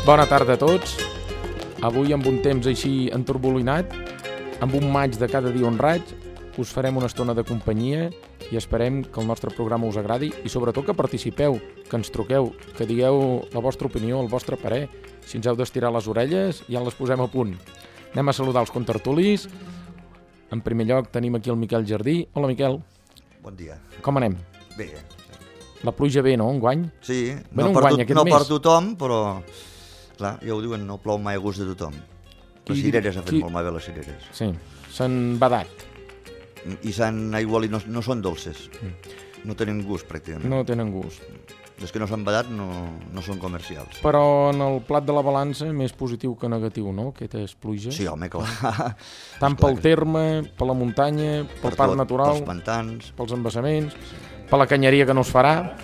Bona tarda a tots. Avui amb un temps així enturbolinat, amb un maig de cada dia un raig, us farem una estona de companyia i esperem que el nostre programa us agradi i sobretot que participeu, que ens truqueu, que digueu la vostra opinió, el vostre parer. Si ens heu d'estirar les orelles ja les posem a punt. Anem a saludar els contertulis. En primer lloc tenim aquí el Miquel Jardí. Hola, Miquel. Bon dia. Com anem? Bé. La pluja ve, no? Enguany? Sí, no per tothom, però clar, ja ho diuen, no plou mai a gust de tothom. Les cireres han fet molt malbé, les cireres. Sí, s'han badat. I s'han aigualit, no són dolces. No tenen gust, pràcticament. No tenen gust. Les que no s'han badat no són comercials. Però en el plat de la balança, més positiu que negatiu, no? Aquestes pluges. Sí, home, clar. Tant pel terme, per la muntanya, pel parc natural, pels pantans, pels embassaments, per la canyeria que no es farà.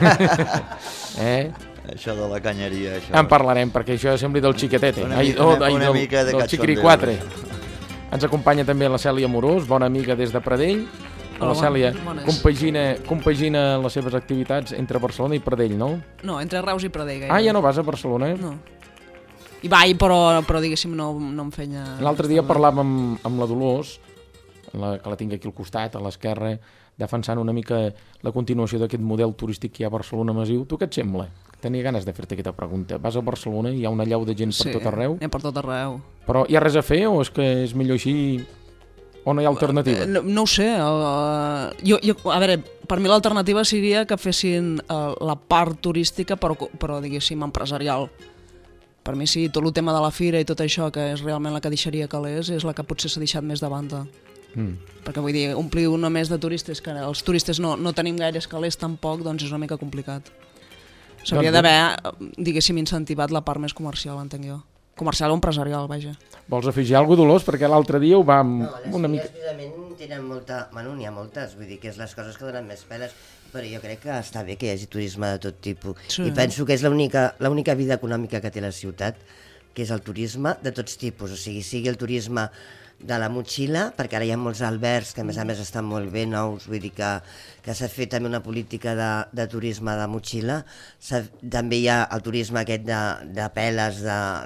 Això de la canyeria... En parlarem, perquè això sembla del xiquetete. Una mica de del xiquiri 4. Ens acompanya també la Cèlia Amorós, bona amiga des de Pradell. La Cèlia compagina les seves activitats entre Barcelona i Pradell, no? No, entre Reus i Pradell. Ja no vas a Barcelona? No. Hi vaig, però diguéssim no em feia... L'altre dia parlàvem amb la Dolors, que la tinc aquí al costat, a l'esquerra, defensant una mica la continuació d'aquest model turístic que hi ha a Barcelona massiu. Tu què et sembla? Tenia ganes de fer-te aquesta pregunta. Vas a Barcelona i hi ha una llau de gent per tot arreu? Sí, per tot arreu. Però hi ha res a fer o és que és millor així o no hi ha alternativa? No ho sé. A veure, per mi l'alternativa seria que fessin la part turística però diguéssim empresarial. Per mi sí, tot el tema de la fira i tot això, que és realment la que deixaria calés, és la que potser s'ha deixat més de banda. Perquè vull dir, omplir una més de turistes, que els turistes no tenim gaires calés tampoc, doncs és una mica complicat. S'hauria d'haver, diguéssim, incentivat la part més comercial, entenc jo. Comercial o empresarial, vaja. Vols afegir alguna cosa, Dolors? Perquè l'altre dia ho vam... No, les fires precisament tenen molta... Bueno, n'hi ha moltes, vull dir que és les coses que donen més peles, però jo crec que està bé que hi hagi turisme de tot tipus. Sí. I penso que és l'única vida econòmica que té la ciutat, que és el turisme de tots tipus, o sigui el turisme de la motxilla, perquè ara hi ha molts albergs que a més estan molt bé nous, vull dir que s'ha fet també una política de turisme de motxilla. També hi ha el turisme aquest de peles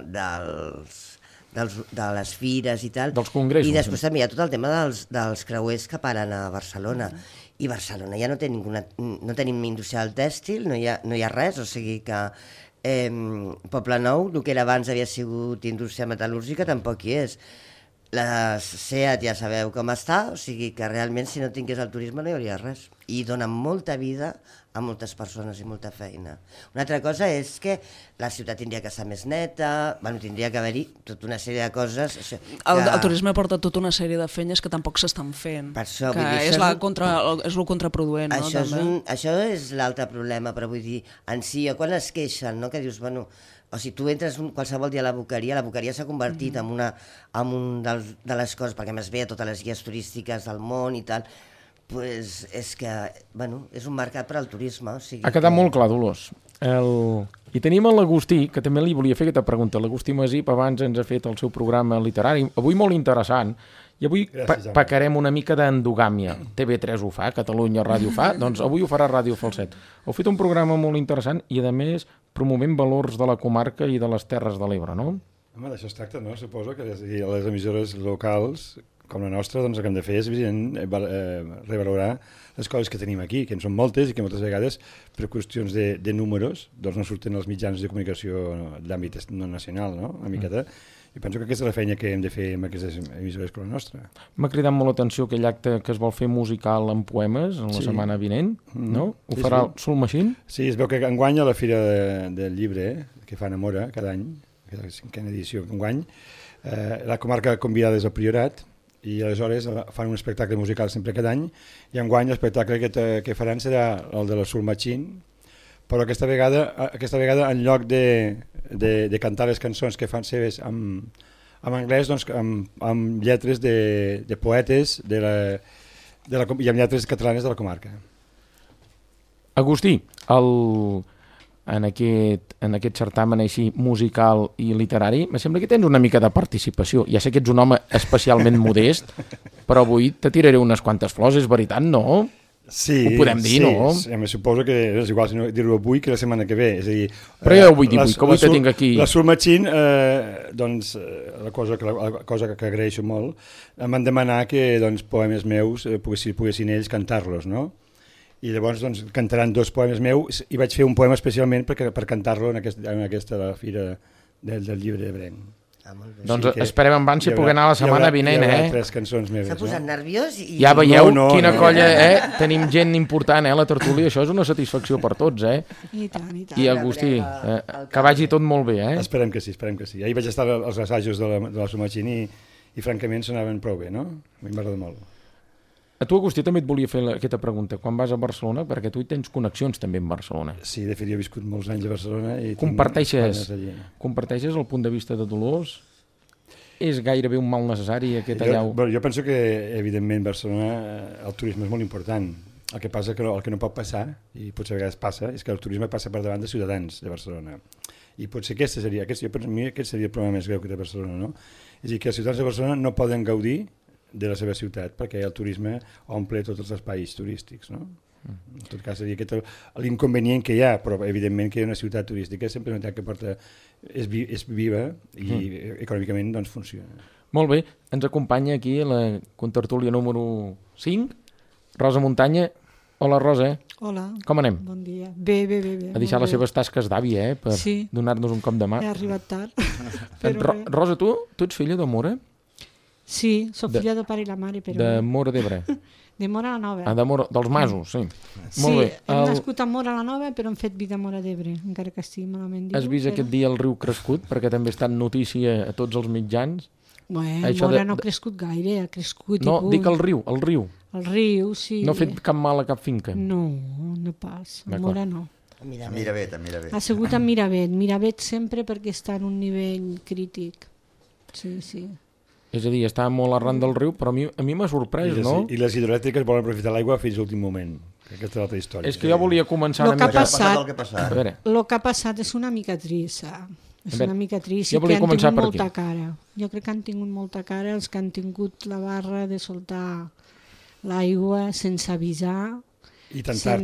de les fires i tal. Dels congressos. I després també hi ha tot el tema dels creuers que paren a Barcelona. I Barcelona ja no tenim indústria del tèxtil, no hi ha res, o sigui que Poble Nou, el que era abans havia sigut indústria metal·lúrgica, tampoc hi és. La SEAT ja sabeu com està, o sigui que realment si no tingués el turisme no hi hauria res. I dona molta vida a moltes persones i molta feina. Una altra cosa és que la ciutat tindria que estar més neta, tindria que haver-hi tota una sèrie de coses... El turisme porta tota una sèrie de feines que tampoc s'estan fent, que és el contraproduent. Això és l'altre problema, però vull dir, en si, quan es queixen, no? Que dius, o sigui, tu entres qualsevol dia a la Boqueria s'ha convertit en un de les coses, perquè a més ve a totes les guies turístiques del món i tal, doncs és que, és un mercat per al turisme. Ha quedat molt clar, Dolors. I tenim l'Agustí, que també li volia fer aquesta pregunta. L'Agustí Masip abans ens ha fet el seu programa literari, avui molt interessant, i avui pecarem una mica d'endogàmia. TV3 ho fa, Catalunya Ràdio fa, doncs avui ho farà Ràdio Falset. Heu fet un programa molt interessant i, a més, promovent valors de la comarca i de les Terres de l'Ebre, no? Home, d'això es tracta, no? Suposo que les emissores locals, com la nostra, doncs el que hem de fer és revalorar les coses que tenim aquí, que en són moltes i que moltes vegades, per qüestions de números, doncs no surten els mitjans de comunicació d'àmbit no nacional, no? Una miqueta. I penso que aquesta és la feina que hem de fer amb aquestes emissores com la nostra. M'ha cridat molt l'atenció aquell acte que es vol fer musical en poemes en la setmana vinent, no? Ho farà el Soul Machine? Sí, es veu que enguany a la Fira del Llibre, que fan a Mora cada any, que és la 5a edició enguany, la comarca convidada és el Priorat, i aleshores fan un espectacle musical sempre cada any, i enguany l'espectacle que faran serà el de la Soul Machine, però aquesta vegada en lloc de cantar les cançons que fan seves en anglès, doncs amb lletres de poetes i amb lletres catalanes de la comarca. Agustí, en aquest certamen així musical i literari, me sembla que tens una mica de participació. Ja sé que ets un home especialment modest, però avui te tiraré unes quantes flors, és veritat, no? Sí, ho podem dir, no? Sí, suposo que és igual si no dir-ho avui que la setmana que ve. És a dir, però jo ho vull dir avui, que avui te tinc aquí. La Soul Machine, doncs, la cosa que agraeixo molt, em van demanar que doncs, poemes meus poguessin ells cantar-los, no? I llavors doncs, cantaran 2 poemes meus i vaig fer un poema especialment per cantar-lo en aquesta fira del llibre de Brenc. Doncs esperem en Vansi poder anar la setmana vinent, Hi haurà 3 cançons meves. S'ha posat nerviós i... Ja veieu quina colla, tenim gent important, la tertúlia, això és una satisfacció per tots, I tant, i tant. I Agustí, que vagi tot molt bé, Esperem que sí. Ahir vaig estar als assajos de la Soul Machine i francament sonaven prou bé, no? A mi m'agrada molt. A tu, Agustí, també et volia fer aquesta pregunta. Quan vas a Barcelona, perquè tu hi tens connexions també amb Barcelona. Sí, de fet, jo he viscut molts anys a Barcelona i comparteixes el punt de vista de Dolors? És gairebé un mal necessari aquest allà? Jo penso que, evidentment, Barcelona el turisme és molt important. El que passa que el que no pot passar, i potser a vegades passa, és que el turisme passa per davant de ciutadans de Barcelona. I potser aquest seria el problema més greu que té Barcelona, no? És a dir, que els ciutadans de Barcelona no poden gaudir de la seva ciutat, perquè el turisme omple tots els espais turístics, no? En tot cas, seria aquest l'inconvenient que hi ha, però evidentment que una ciutat turística sempre és una ciutat que és viva i econòmicament doncs funciona. Molt bé, ens acompanya aquí la contertúlia número 5, Rosa Muntanya. Hola, Rosa. Hola. Com anem? Bon dia. Bé. Ha deixat les seves tasques d'àvia, per donar-nos un cop de mà. He arribat tard. Rosa, tu ets filla de Móra? Sí, soc filla del pare i la mare, però... De Móra d'Ebre? De Móra la Nova. Dels Masos, sí. Molt bé. Hem nascut a Móra la Nova, però hem fet vida a Móra d'Ebre, encara que estigui malament dit. Has vist aquest dia el riu crescut? Perquè també està en notícia a tots els mitjans. Móra no ha crescut gaire, ha crescut i punt. No, dic el riu. El riu, sí. No ha fet cap mal a cap finca? No pas. A Móra no. A Miravet. Ha sigut a Miravet. Miravet sempre perquè està en un nivell crític. Sí. És a dir, està molt arran del riu, però a mi m'ha sorprès, no? I les hidroelèctriques volen aprofitar l'aigua fins a l'últim moment. Aquesta és l'altra història. És que jo volia començar una mica... El que ha passat és una mica trist, És una mica trist i que han tingut molta cara. Jo crec que han tingut molta cara els que han tingut la barra de soltar l'aigua sense avisar i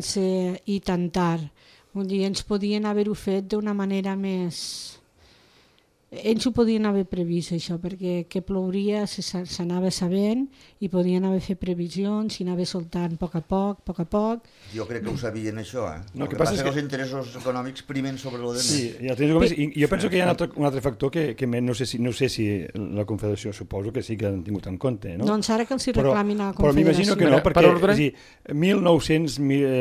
tan tard. Vull dir, ens podien haver-ho fet d'una manera més... Ells ho podien haver previst, això, perquè que plouria s'anava sabent i podien haver fet previsions i anaver soltant a poc a poc. Jo crec que ho sabien, això, No, el que passa és que els interessos econòmics primen sobre lo demés. Sí, i jo penso que hi ha un altre factor que no sé si la Confederació, suposo que sí que han tingut en compte, no? Doncs ara que els hi reclamin a la Confederació. Però m'imagino que no, perquè 1.900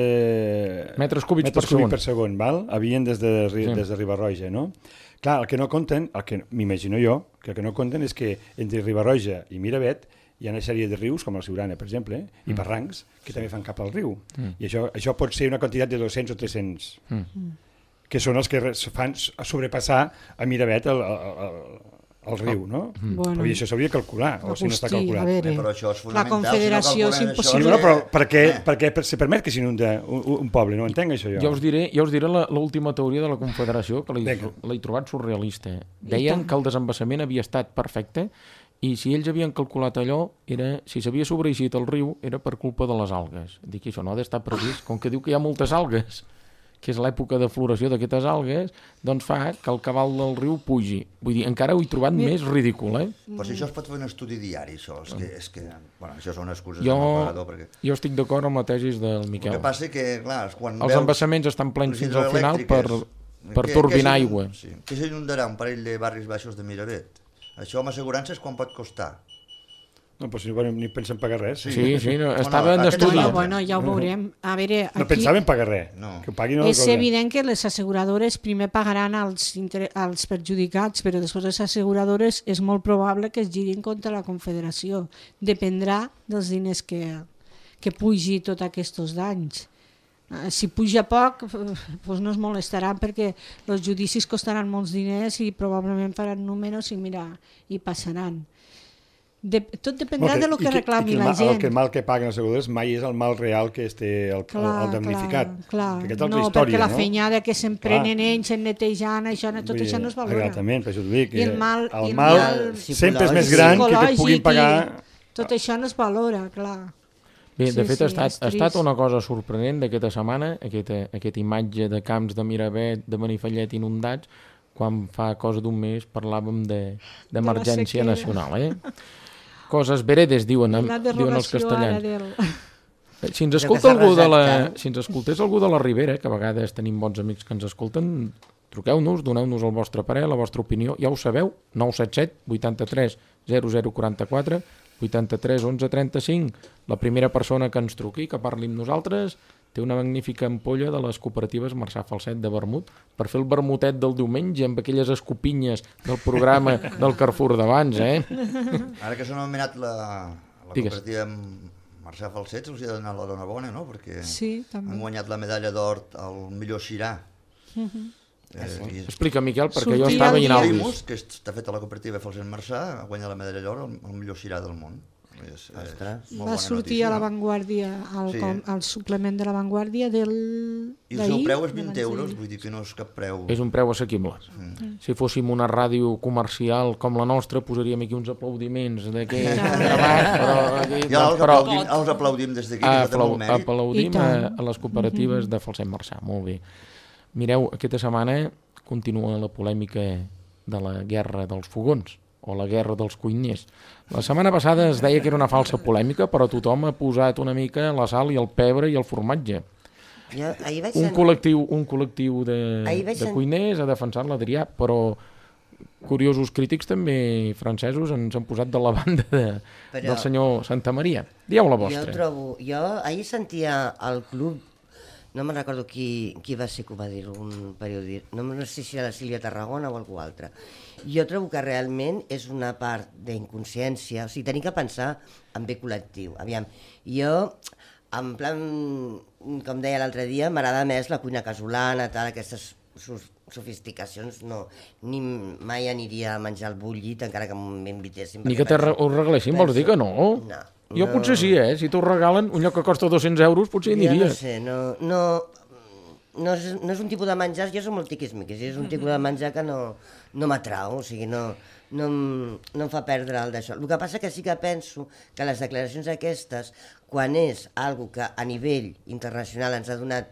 metres cúbics per segon, havien des de Riba-roja, no? Clar, el que no compten, m'imagino jo, que el que no compten és que entre Riba-roja i Miravet hi ha una sèrie de rius, com el Siurana, per exemple, i barrancs, que també fan cap al riu. I això pot ser una quantitat de 200 o 300, que són els que fan sobrepassar a Miravet el riu, no? Però això s'hauria de calcular, o si no està calculat. Però això és fonamental. La Confederació és impossible. No, però per què se permet que s'inunda un poble? No entenc això jo. Ja us diré l'última teoria de la Confederació, que l'he trobat surrealista. Deien que el desembassament havia estat perfecte i si ells havien calculat allò, si s'havia sobreeixit el riu, era per culpa de les algues. Dic, això no ha d'estar previst, com que diu que hi ha moltes algues, que és l'època de floració d'aquestes algues, doncs fa que el cabal del riu pugi. Vull dir, encara ho he trobat més ridícul, Però si això es pot fer un estudi diari, això. Això són excuses de mal pagador. Perquè... Jo estic d'acord amb la tesis del Miquel. El que passa que, clar, quan els embassaments estan plens fins al final per turbinar aigua. Què s'inundarà un parell de barris baixos de Miravet? Això amb assegurances quan pot costar? No, però si no ni pensen pagar res. Sí, estava en estudi. Bueno, ja ho veurem. A veure, no pensaven pagar res. Que paguin és evident que les asseguradores primer pagaran als perjudicats, però després les asseguradores és molt probable que es girin contra la Confederació. Dependrà dels diners que pugi tots aquests danys. Si puja poc, doncs no es molestaran perquè els judicis costaran molts diners i probablement faran números i passaran. Tot dependrà de lo que reclami la gent. El mal que paguen els asseguradors mai és el mal real que té el damnificat. No, perquè la fenyada que s'emprenen ells en netejant, tot això no es valora. Exactament, per això t'ho dic. I el mal sempre és més gran que et puguin pagar... Tot això no es valora, clar. Bé, de Sí, fet, sí, ha és estat trist. una cosa sorprenent d'aquesta setmana, aquesta imatge de camps de Miravet, de Benifallet inundats, quan fa cosa d'un mes parlàvem d'emergència sequera. nacional. Coses veredes, diuen La els derogació ara castellans. del... Si ens Però escolta que s'ha algú de la... resat, Si ens escoltés algú de la Ribera, que a vegades tenim bons amics que ens escolten, truqueu-nos, doneu-nos el vostre parer, la vostra opinió, ja ho sabeu, 977 83 0044, 83 11 35. La primera persona que ens truqui, que parli amb nosaltres, té una magnífica ampolla de les cooperatives Marçà Falset de vermut per fer el vermutet del diumenge amb aquelles escopinyes del programa del Carrefour d'abans, Ara que s'ha anomenat la Digues. cooperativa Marçà Falset, els hi ha donat l'enhorabona, no? Perquè Sí, també. han guanyat la medalla d'or al millor xirà. Explica, Miquel, perquè jo Sortia estava el veient dia- àudios. Primus, que està feta a la cooperativa Falset Marçà, ha guanyat la medalla d'or al millor xirà del món. És Ostres. molt Va bona sortir notícia, a La no? Vanguardia, Sí. al suplement de La Vanguardia del... I el seu d'ahir, preu és d'abans 20 euros, d'ahir. vull dir que no és cap preu... És un preu assequible. Si fóssim una ràdio comercial com la nostra, posaríem aquí uns aplaudiments d'aquest debat, però aquí... Ja però els aplaudim des d'aquí, que això té molt mèrit. aplaudim I tant. a les cooperatives de Falset Marçà. Molt bé. Mireu, aquesta setmana continua la polèmica de la guerra dels fogons, o la guerra dels cuiners. La setmana passada es deia que era una falsa polèmica, però tothom ha posat una mica la sal i el pebre i el formatge. Jo ahir vaig Un col·lectiu Ahir vaig de sen- cuiners ha defensat l'Adrià, però curiosos crítics també francesos ens han posat de la banda del senyor Santamaria. Dieu la vostra. Jo ahir sentia al club, no me'n recordo qui va ser que ho va dir, un periodista, no sé si era la Sílvia Tarragona o algú altre. Jo trobo que realment és una part d'inconsciència, o sigui, tenim que pensar en bé col·lectiu. Aviam, jo, en plan, com deia l'altre dia, m'agrada més la cuina casolana, tal, aquestes sofisticacions, no, ni mai aniria a menjar el bullit, encara que m'invitessin. Ni que us regalessin, vols dir que no? No. Jo potser sí, si t'ho regalen, un lloc que costa 200 euros, potser hi aniria. Jo no sé, no és un tipus de menjar, jo soc molt tiquismiquis, és un tipus de menjar que no m'atrau, o sigui, no em fa perdre el d'això. El que passa que sí que penso que les declaracions aquestes, quan és algo que a nivell internacional ens ha donat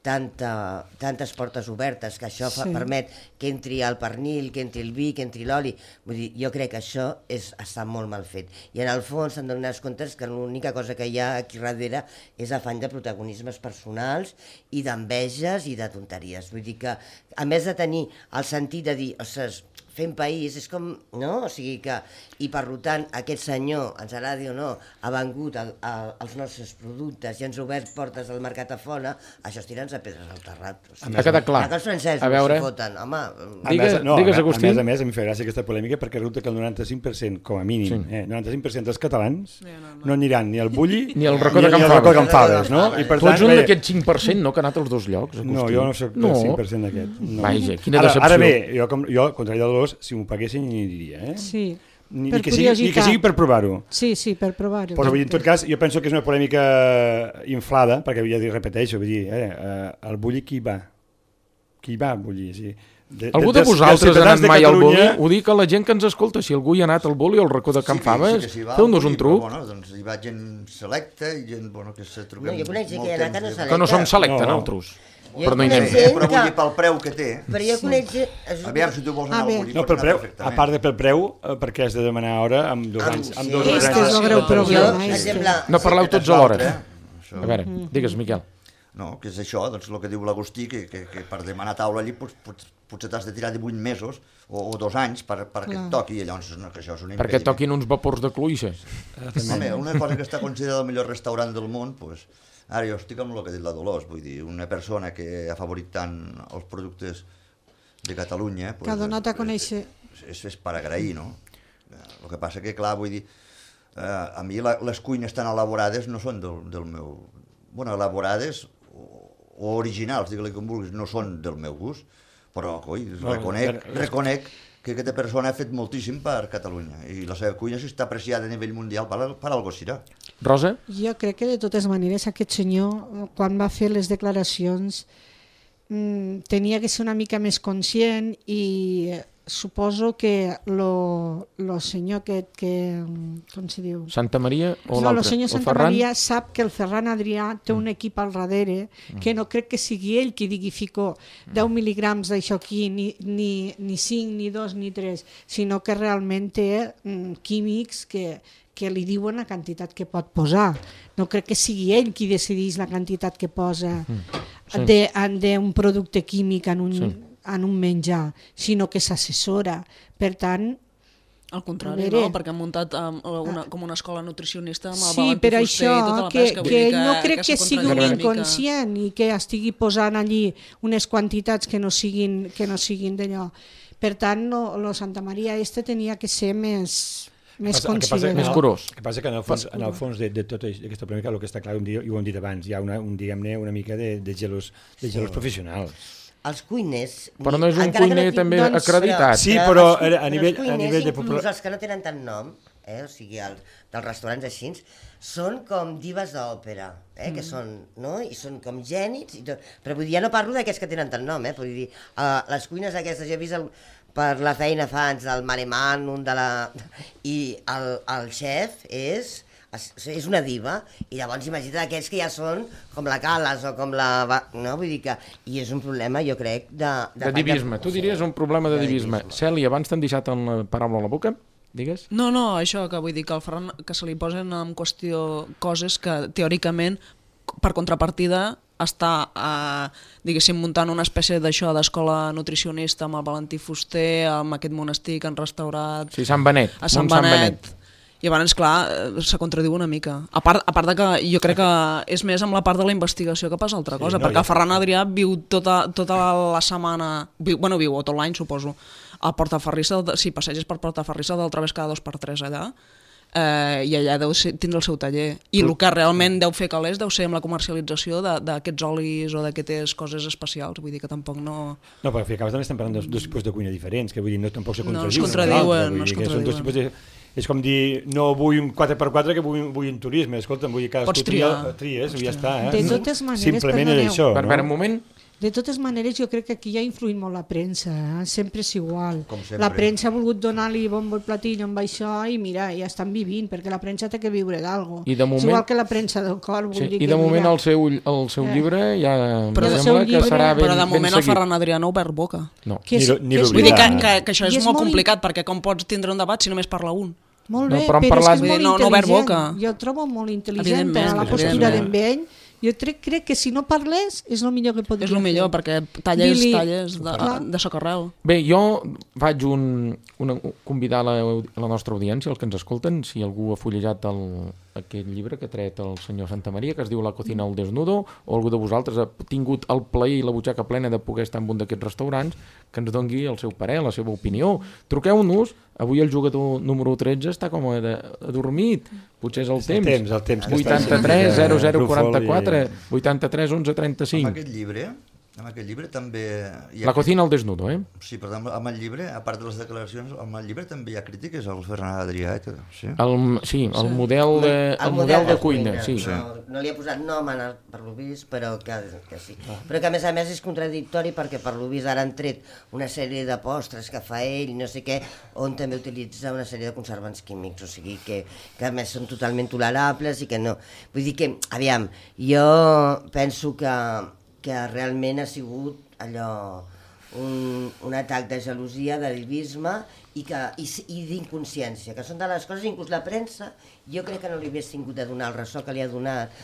tantes portes obertes, que això permet que entri el pernil, que entri el vi, que entri l'oli. Vull dir, jo crec que això està molt mal fet. I en el fons s'han de donar comptes que l'única cosa que hi ha aquí darrere és afany de protagonismes personals i d'enveges i de tonteries. Vull dir que, a més de tenir el sentit de dir, ostres, fent país, és com, no? O sigui que, i per tant, aquest senyor, ens agradi o no, ha vengut els nostres productes i ens ha obert portes al mercat a fora, això és tirar-nos a pedres al terrat. O sigui, Ha quedat clar. que els francesos A veure. s'hi foten, home... Digues, Agustí. A més, em fa gràcia aquesta polèmica perquè resulta que el 95%, com a mínim, 95% dels catalans no aniran ni al Bulli Ni al racó de ni Can al racó de Can Faves. Faves, no? I per Tu ets tant, un bé, d'aquest 5%, no?, que ha anat als dos llocs, Agustí. no, jo no soc del 5% d'aquest. No. Vaja, quina Ara decepció. bé, jo, contrari de Dolors, si m'ho paguessin, hi aniria, Sí, Ni per que curiositat. sigui per provar-ho. Sí, per provar-ho. Però vull dir, en tot cas, jo penso que és una polèmica inflada, perquè ja repeteixo, vull dir, el Bulli qui va? Qui va al Bulli? Sí. Algú de vosaltres ha anat mai al Bulli? Ho dic a la gent que ens escolta, si algú hi ha anat al Bulli o al racó de Can Faves, feu-nos un truc. Bueno, doncs hi va gent selecta i gent que se trobem... No, jo conec gent que hi ha anat que no selecta. Que no som selecta, No. nosaltres. Jo Però no hi conec anem. gent Però vull dir, pel preu que té... Però jo conec gent... Aviam, si tu vols anar A al veure. Bulli, No, pots pel anar preu, a perfectament. part de pel preu, perquè has de demanar hora amb 2 anys. Amb 2 o 3 Este és anys. el greu problema. Jo, per exemple... No parleu tots alhora. Això. A veure, digues, Miquel. No, que és això, doncs el que diu l'Agustí, que per demanar taula allí potser t'has de tirar 18 mesos o 2 anys perquè et toqui, i llavors que això és un impediment. Perquè toquin uns vapors de Cluïssa. Home, una cosa que està considerada el millor restaurant del món, doncs, ara jo estic amb el que ha dit la Dolors, vull dir, una persona que ha favorit tant els productes de Catalunya... Que ha donat a conèixer... És per agrair, no? El que passa que, clar, vull dir, a mi les cuines tan elaborades no són del meu... Bueno, elaborades o originals, digue-li com vulguis, no són del meu gust, però, coi, reconec que aquesta persona ha fet moltíssim per Catalunya i la seva cuina està apreciada a nivell mundial per algo serà. Rosa? Jo crec que de totes maneres aquest senyor, quan va fer les declaracions, tenia que ser una mica més conscient i suposo que lo senyor aquest que... Com se diu? Santa Maria o No, el l'altre? senyor El Santa Ferran? Maria sap que el Ferran Adrià té un equip al darrere que no crec que sigui ell qui digui fico 10 mil·ligrams d'això aquí, ni 5, ni 2, ni 3, sinó que realment té químics que li diuen la quantitat que pot posar. No crec que sigui ell qui decideix la quantitat que posa d'un producte químic en un menjar, sinó que s'assessora. Per tant, al contrari, no? Perquè han muntat com una escola nutricionista amb el sí, Valentí per Fuster això i tota la pesca. que ell no crec que sigui un contradiu una mica. inconscient i que estigui posant allí unes quantitats que no siguin d'allò. Per tant, lo Santa Maria tenia que ser més considerat. Més curós. El que passa que en el fons de tota aquesta polèmica el que està clar, i ho hem dit abans, hi ha una mica de gelós professionals. Els cuiners... Però no és un cuiner també acreditat. Sí, però a nivell de inclús els que no tenen tant nom, o sigui, dels restaurants així, són com dives d'òpera, que són, no? I són com gènics i tot. Però vull dir, ja no parlo d'aquests que tenen tant nom, vull dir, les cuines aquestes, jo he vist per la feina fa anys del Mare Magnum, i el xef és una diva, i llavors imagina't aquells que ja són com la Calas o com la... No? Vull dir que... I és un problema, jo crec, de divisme. Tu diries un problema de divisme. Cèlia, abans t'han deixat la paraula a la boca? Digues. No, això que vull dir, que al Ferran que se li posen en qüestió coses que teòricament, per contrapartida, està, diguéssim, muntant una espècie d'això d'escola nutricionista amb el Valentí Fuster, amb aquest monestir que han restaurat... Sí, Sant Benet. A Sant Benet. I llavors, clar, se contradiu una mica. A part de que jo crec que és més amb la part de la investigació que pas altra cosa, perquè el Ferran Adrià viu tota la setmana, viu tot l'any, suposo, a Portaferrissa, si passeges per Portaferrissa, d'altra vegada cada 2x3 allà, i allà deu tindre el seu taller. I el que realment deu fer calés deu ser amb la comercialització d'aquests olis o d'aquestes coses especials, vull dir que tampoc no... No, però al fi acabes també estem parlant de dos tipus de cuina diferents, que vull dir, tampoc se contradiuen. No es contradiuen. És com dir, no vull un 4x4 que vull un turisme. Escolta, vull dir, cadascú tries, ja està. De totes maneres, simplement és això. Per un moment... De totes maneres, jo crec que aquí ja ha influït molt la premsa, sempre és igual. La premsa ha volgut donar-li bombo i platillo amb això i mira, ja estan vivint, perquè la premsa té que viure d'algo. És igual que la premsa del cor. I de moment el seu llibre ja em sembla que serà ben seguit. Però de moment el Ferran Adrià no ha obert boca. Ni vull dir que això és molt complicat, perquè com pots tindre un debat si només parla un? Molt bé, però és que és molt intel·ligent. Jo el trobo molt intel·ligent a la postura d'en ell. Jo crec que si no parlés és el millor que podria fer. És el millor, perquè talles de socarrel. Bé, jo vaig convidar la nostra audiència, els que ens escolten, si algú ha fullejat aquest llibre que ha tret el senyor Santa Maria, que es diu La cocina al desnudo, o algú de vosaltres ha tingut el plaer i la butxaca plena de poder estar en un d'aquests restaurants, que ens dongui el seu parer, la seva opinió. Truqueu-nos. Avui el jugador número 13 està com adormit. Potser és el temps. 83 00 44 83 11 35. Amb aquest llibre també... La cocina al desnudo, Sí, però amb el llibre, a part de les declaracions, amb el llibre també hi ha crítiques al Ferran Adrià. Sí, el model de cuina. Sí. No li ha posat nom per lo vist, però que sí. Però que a més és contradictori perquè per lo vist ara han tret una sèrie de postres que fa ell, no sé què, on també utilitza una sèrie de conservants químics, o sigui que a més són totalment tolerables i que no... Vull dir que, aviam, jo penso que realment ha sigut allò un atac de gelosia, de divisme i d'inconsciència, que són de les coses, inclús la premsa, jo crec que no li hagués tingut de donar el ressò que li ha donat,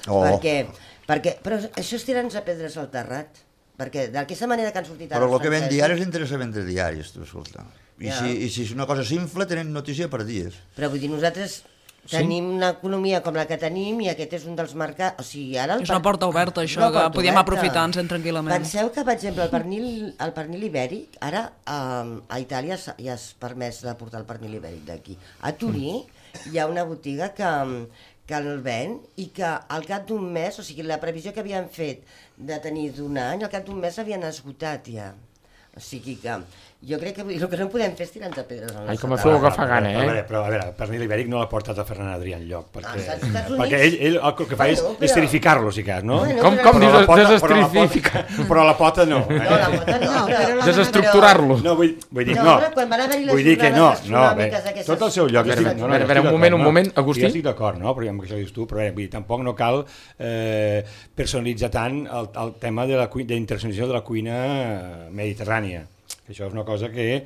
però això és tirar-nos a pedres al terrat, perquè d'aquesta manera que han sortit ara... Però el que ven diaris interessa vendre diaris, tu, escolta. I si una cosa s'infla, tenen notícia per dies. Però vull dir, nosaltres... Tenim una economia com la que tenim i aquest és un dels mercats... O sigui, ara és una porta oberta, això, que podíem aprofitar-nos tranquil·lament. Penseu que, per exemple, el pernil ibèric, ara a Itàlia ja és permès de portar el pernil ibèric d'aquí. A Turí hi ha una botiga que el ven i que al cap d'un mes, o sigui, la previsió que havien fet de tenir d'un any, al cap d'un mes s'havien esgotat ja. O sigui que Jo crec que el que no podem fer és tirar-nos a pedres al Ai, nostre com a tabac. feu agafar gana, Però, a veure, pernil ibèric no l'ha portat a Ferran Adrià enlloc, perquè Estats Units. ell el que fa és esterificar-lo, si cas, no? Bueno, Com però- dius Però la pota- desestrificar? Però la pota no. No, la pota no. però la- Desestructurar-lo. No, vull dir, No, no. però quan van haver-hi les Vull dir que no, jornades no, bé, astronòmiques aquestes- tot al seu lloc. A veure, estic- a veure, estic un d'acord, moment, Agustí. Jo estic d'acord, no? Perquè amb això dius tu, però vull dir, tampoc no cal personalitzar tant el tema de la d'internacionalització de la cuina mediterrània. Això és una cosa que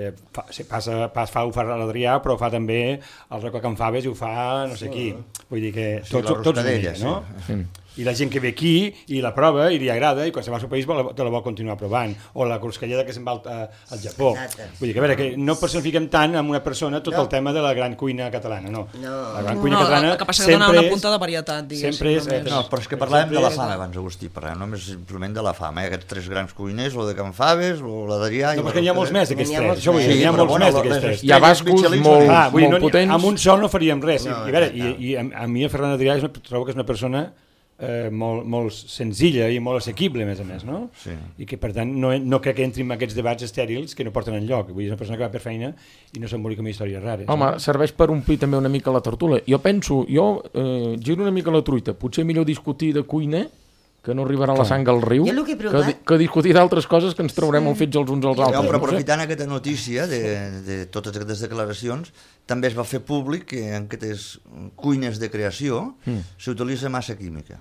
fa ho Ferran Adrià, però fa també el Rocco Can Faves i ho fa no sé qui. Vull dir que Sí, tots la una Roscadella, mica, no? Sí. I la gent que ve aquí i la prova i li agrada i quan se va al seu país te la vol continuar provant. O la cruscalleda que se'n va al Japó. Exacte. Vull dir que, a veure, que no personifiquem tant amb una persona tot el tema de la gran cuina catalana, no. La gran cuina catalana el que passa que dona una punta de varietat, diguéssim. sempre és... només. No, però és que parlàvem de la fama abans, Agustí, parlàvem només simplement de la fama, aquests tres grans cuiners, lo de Can Faves, lo d'Adrià... No, perquè n'hi ha molts més d'aquests N'hi ha tres, molts això vull dir, més. n'hi ha Sí, molts però més bueno, d'aquests les tres. Hi ha bascos Michelin molt, Clar, vull dir, molt potents. amb un sol no faríem res. No, I, a veure, exacte. i a mi el Ferran Adrià trobo que és una persona molt senzilla i molt assequible, a més, no? Sí. I que, per tant, no crec que entri en aquests debats estèrils que no porten enlloc. Vull dir, és una persona que va per feina i no s'embolica amb històries rares. Home, serveix per omplir també una mica la tertúlia. Jo giro una mica la truita. Potser millor discutir de cuina, que no arribarà la sang al riu, Jo el que he provat- que discutir d'altres coses que ens traurem el fets els uns als No, altres. però No sé. aprofitant aquesta notícia de totes aquestes declaracions, també es va fer públic que en aquestes cuines de creació s'utilitza massa química.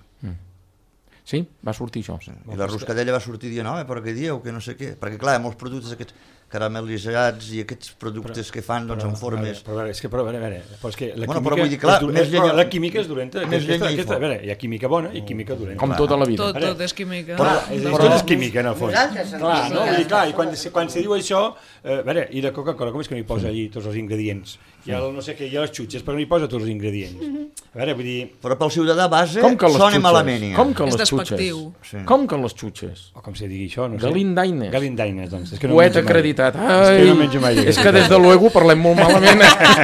Sí, va sortir això. I la Roscadella va sortir dient, no, però què dieu, que no sé què. Perquè, clar, hi ha molts productes aquests caramelitzats i aquests productes que fan doncs, en formes... Però, a veure, és que, però, a veure, però és que la Bueno, química, però vull dir, clar, més llenya- la química és dolenta. més llenya i foc. A veure, hi ha química bona i química dolenta. Com tota la vida. Tot és química. Tot és química, en el fons. Nosaltres som Clar, no? química. Vull dir, clar, i quan se diu això, a veure, i la Coca-Cola, com és que no hi posa allí tots els ingredients? Hi ha el no sé què, hi ha les xutxes, però no hi posa tots els ingredients. A veure, vull dir... Però pel ciutadà base Com que les sona xutxes? malament. Ja. Com que És les xutxes? despectiu. Sí. Com que les xutxes? O com se digui això, no sé. Galindaines. Galindaines, doncs. És que no Poeta menjo mai. acreditat. És que no menjo mai. És que des de luego parlem molt malament.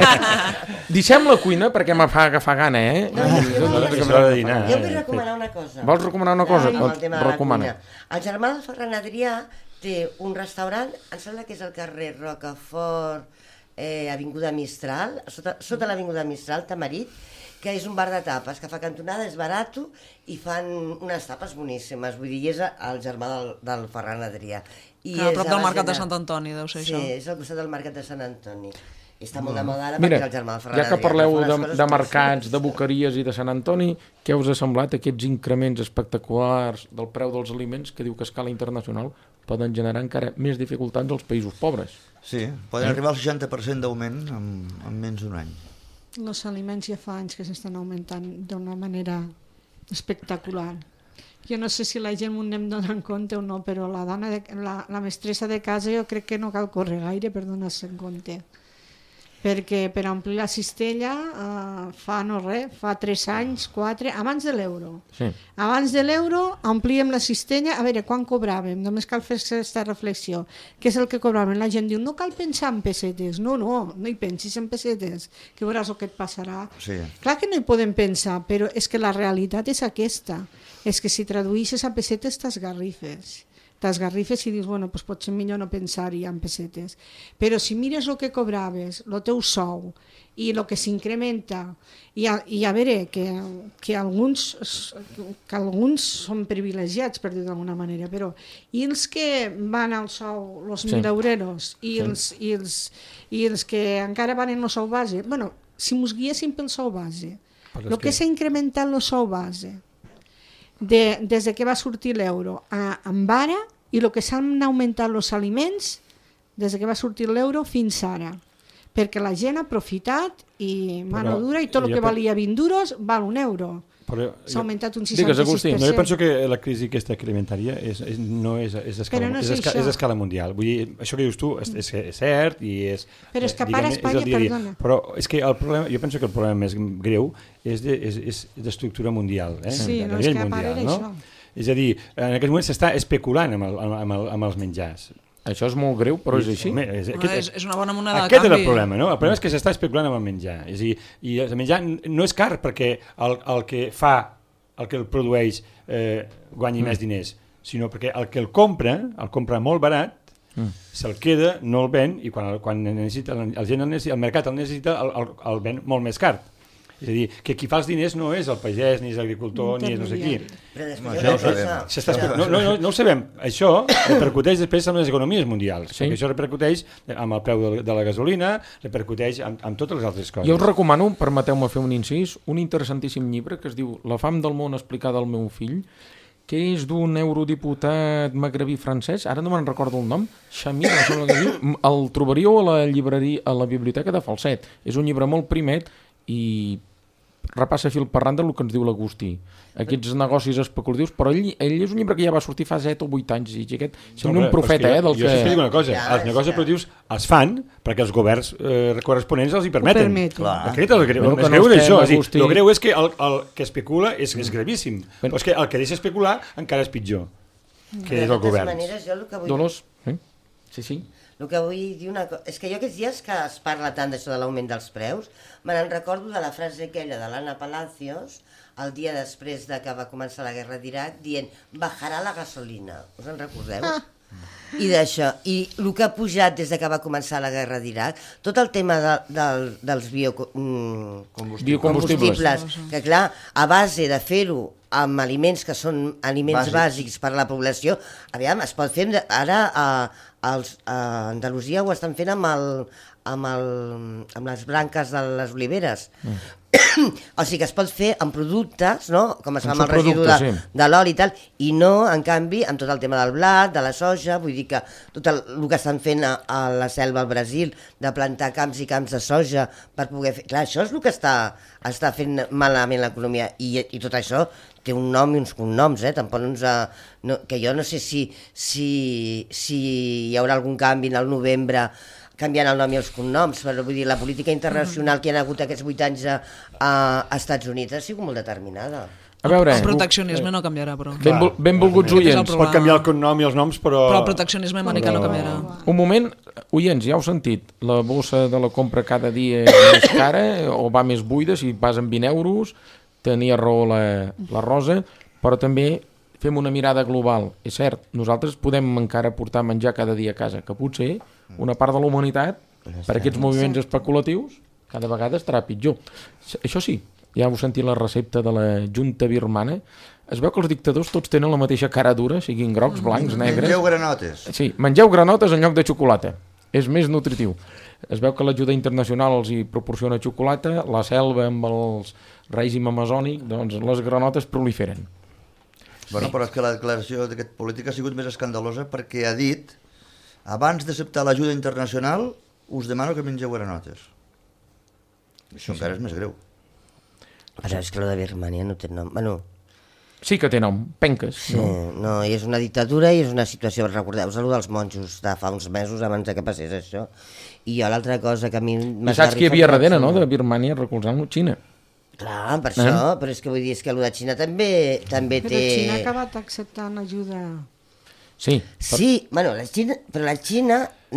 Deixem la cuina perquè me fa agafar gana, eh? No, jo vull- que m'agrada dinar. Jo vull recomanar una cosa. Vols recomanar una cosa? Amb el tema de la Recomana. cuina. El germà del Ferran Adrià té un restaurant, em sembla que és al carrer Rocafort, Avinguda Mistral, sota l'Avinguda Mistral, Tamarit, que és un bar de tapes, que fa cantonada, és barat i fan unes tapes boníssimes. Vull dir, és el germà del Ferran Adrià. I Que a és prop a del la Mercat de Gena. Sant Antoni, deu ser Sí, això. és al costat del Mercat de Sant Antoni. I està molt de moda ara Mira, perquè és el germà del Ferran ja que Adrià. parleu fa unes de coses mercats, de boníssimes. boqueries i de Sant Antoni, què us ha semblat aquests increments espectaculars del preu dels aliments que diu que a escala internacional poden generar encara més dificultats als països pobres? Sí, poden arribar al 60% d'augment en menys d'un any. Els aliments ja fa anys que s'estan augmentant d'una manera espectacular. Jo no sé si la gent ho anem donant compte o no, però la mestressa de casa jo crec que no cal córrer gaire per donar-se en compte. Perquè per omplir la cistella fa 3 anys, 4, abans de l'euro. Sí. Abans de l'euro omplíem la cistella, a veure, quan cobràvem? Només cal fer aquesta reflexió. Què és el que cobràvem? La gent diu, no cal pensar en pessetes. No hi pensis en pessetes, que veuràs el que et passarà. Sí. Clar que no hi podem pensar, però és que la realitat és aquesta. És que si traduïsses a pessetes t'esgarrifes. T'esgarrifes i dius, bueno, doncs potser millor no pensar-hi en pessetes. Però si mires el que cobraves, el teu sou, i el que s'incrementa, i a veure, que alguns són privilegiats, per dir d'alguna manera, però i els que van al sou, els 1.000 eureros, i els que encara van en el sou base, bueno, si mos guiéssim pel sou base, el que s'ha incrementat el sou base, des que va sortir l'euro amb ara, i el que s'han augmentat els aliments des que va sortir l'euro fins ara, perquè la gent ha aprofitat i mano dura, i tot el que valia 20 duros val 1 euro. S'ha augmentat un 66%. No, jo penso que la crisi aquesta alimentària no és a escala mundial. Vull dir, això que dius tu és cert i és... Però és que a part a Espanya, perdona. Però és que el problema, jo penso que el problema més greu és d'estructura mundial. Sí, no, és que a part era això. És a dir, en aquest moment s'està especulant amb els menjars. Això és molt greu, però és així. És una bona moneda de canvi. Aquest és el problema, no? El problema és que s'està especulant amb el menjar. És a dir, i el menjar no és car perquè el que el produeix guanyi més diners, sinó perquè el que el compra molt barat se'l queda, no el ven, i quan necessita, la gent el mercat el necessita, el ven molt més car. És a dir, que qui fa els diners no és el pagès, ni és l'agricultor, ni és no sé qui. Però No ho sabem. Això repercuteix després en les economies mundials, perquè això repercuteix amb el preu de la gasolina, repercuteix amb totes les altres coses. Jo us recomano, permeteu-me fer un incís, un interessantíssim llibre que es diu La fam del món explicada al meu fill, que és d'un eurodiputat magrebí francès, ara no me'n recordo el nom, Xamir, el trobaríeu a la llibreria, a la biblioteca de Falset. És un llibre molt primet i repassa fil per randa el que ens diu l'Agustí. Aquests negocis especulatius, però ell és un llibre que ja va sortir fa 7 o 8 anys i aquest sembla un profeta, del que... Jo sempre dic una cosa, els negocis especulatius els fan perquè els governs corresponents els hi permeten. Aquest és el greu, el greu d'això, el greu és que el que especula és gravíssim, però és que el que deixa especular encara és pitjor, que és el govern. Dolors? Sí. El que vull dir és que jo aquests dies que es parla tant d'això de l'augment dels preus, me n'en recordo de la frase aquella de l'Anna Palacios, el dia després de que va començar la guerra d'Iraq, dient, bajarà la gasolina. Us en recordeu? I d'això, i el que ha pujat des que va començar la guerra d'Iraq, tot el tema dels biocombustibles, que clar, a base de fer-ho amb aliments que són aliments bàsics per a la població, aviam, es pot fer ara a Andalusia ho estan fent amb les branques de les oliveres. O sigui que es pot fer amb productes, no? Com es fa amb el residu de l'oli i tal, i no, en canvi, amb tot el tema del blat, de la soja, vull dir que tot el que estan fent a la selva al Brasil, de plantar camps i camps de soja per poder fer... Clar, això és el que està fent malament l'economia, i tot això té un nom i uns cognoms, tampoc que jo no sé si hi haurà algun canvi en el novembre canviant el nom i els cognoms, però vull dir, la política internacional que hi ha hagut aquests 8 anys a Estats Units ha sigut molt determinada. A veure... El proteccionisme no canviarà, però... Benvolguts oients. Pot canviar el cognom i els noms, però... Però el proteccionisme americà no canviarà. Un moment, oients, ja heu sentit, la bossa de la compra cada dia és més cara o va més buida, si vas amb 20 euros, tenia raó la Rosa, però també fem una mirada global. És cert, nosaltres podem encara portar menjar cada dia a casa, que potser una part de la humanitat, per aquests moviments especulatius, cada vegada estarà pitjor. Això sí, ja heu sentit la recepta de la junta birmana, es veu que els dictadors tots tenen la mateixa cara dura, siguin grocs, blancs, negres... Mengeu granotes. Sí, mengeu granotes en lloc de xocolata. És més nutritiu. Es veu que l'ajuda internacional els hi proporciona xocolata, la selva amb el règim amazònic, doncs les granotes proliferen. Bueno, però és que la declaració d'aquest polític ha sigut més escandalosa perquè ha dit abans d'acceptar l'ajuda internacional us demano que mengeu granotes. Això encara és més greu. Però és que lo de Birmania no té nom. Bueno, sí que té nom, penques. Sí, no, i és una dictadura i és una situació, recordeu-vos allò dels monjos de fa uns mesos abans que passés això. I jo l'altra cosa que a mi... I saps qui hi havia darrere, no?, de Birmània recolzant-lo? Xina. Clar, per això, però és que vull dir, és que allò de Xina també té... Però Xina ha acabat acceptant ajuda... Sí. Sí, bueno, però la Xina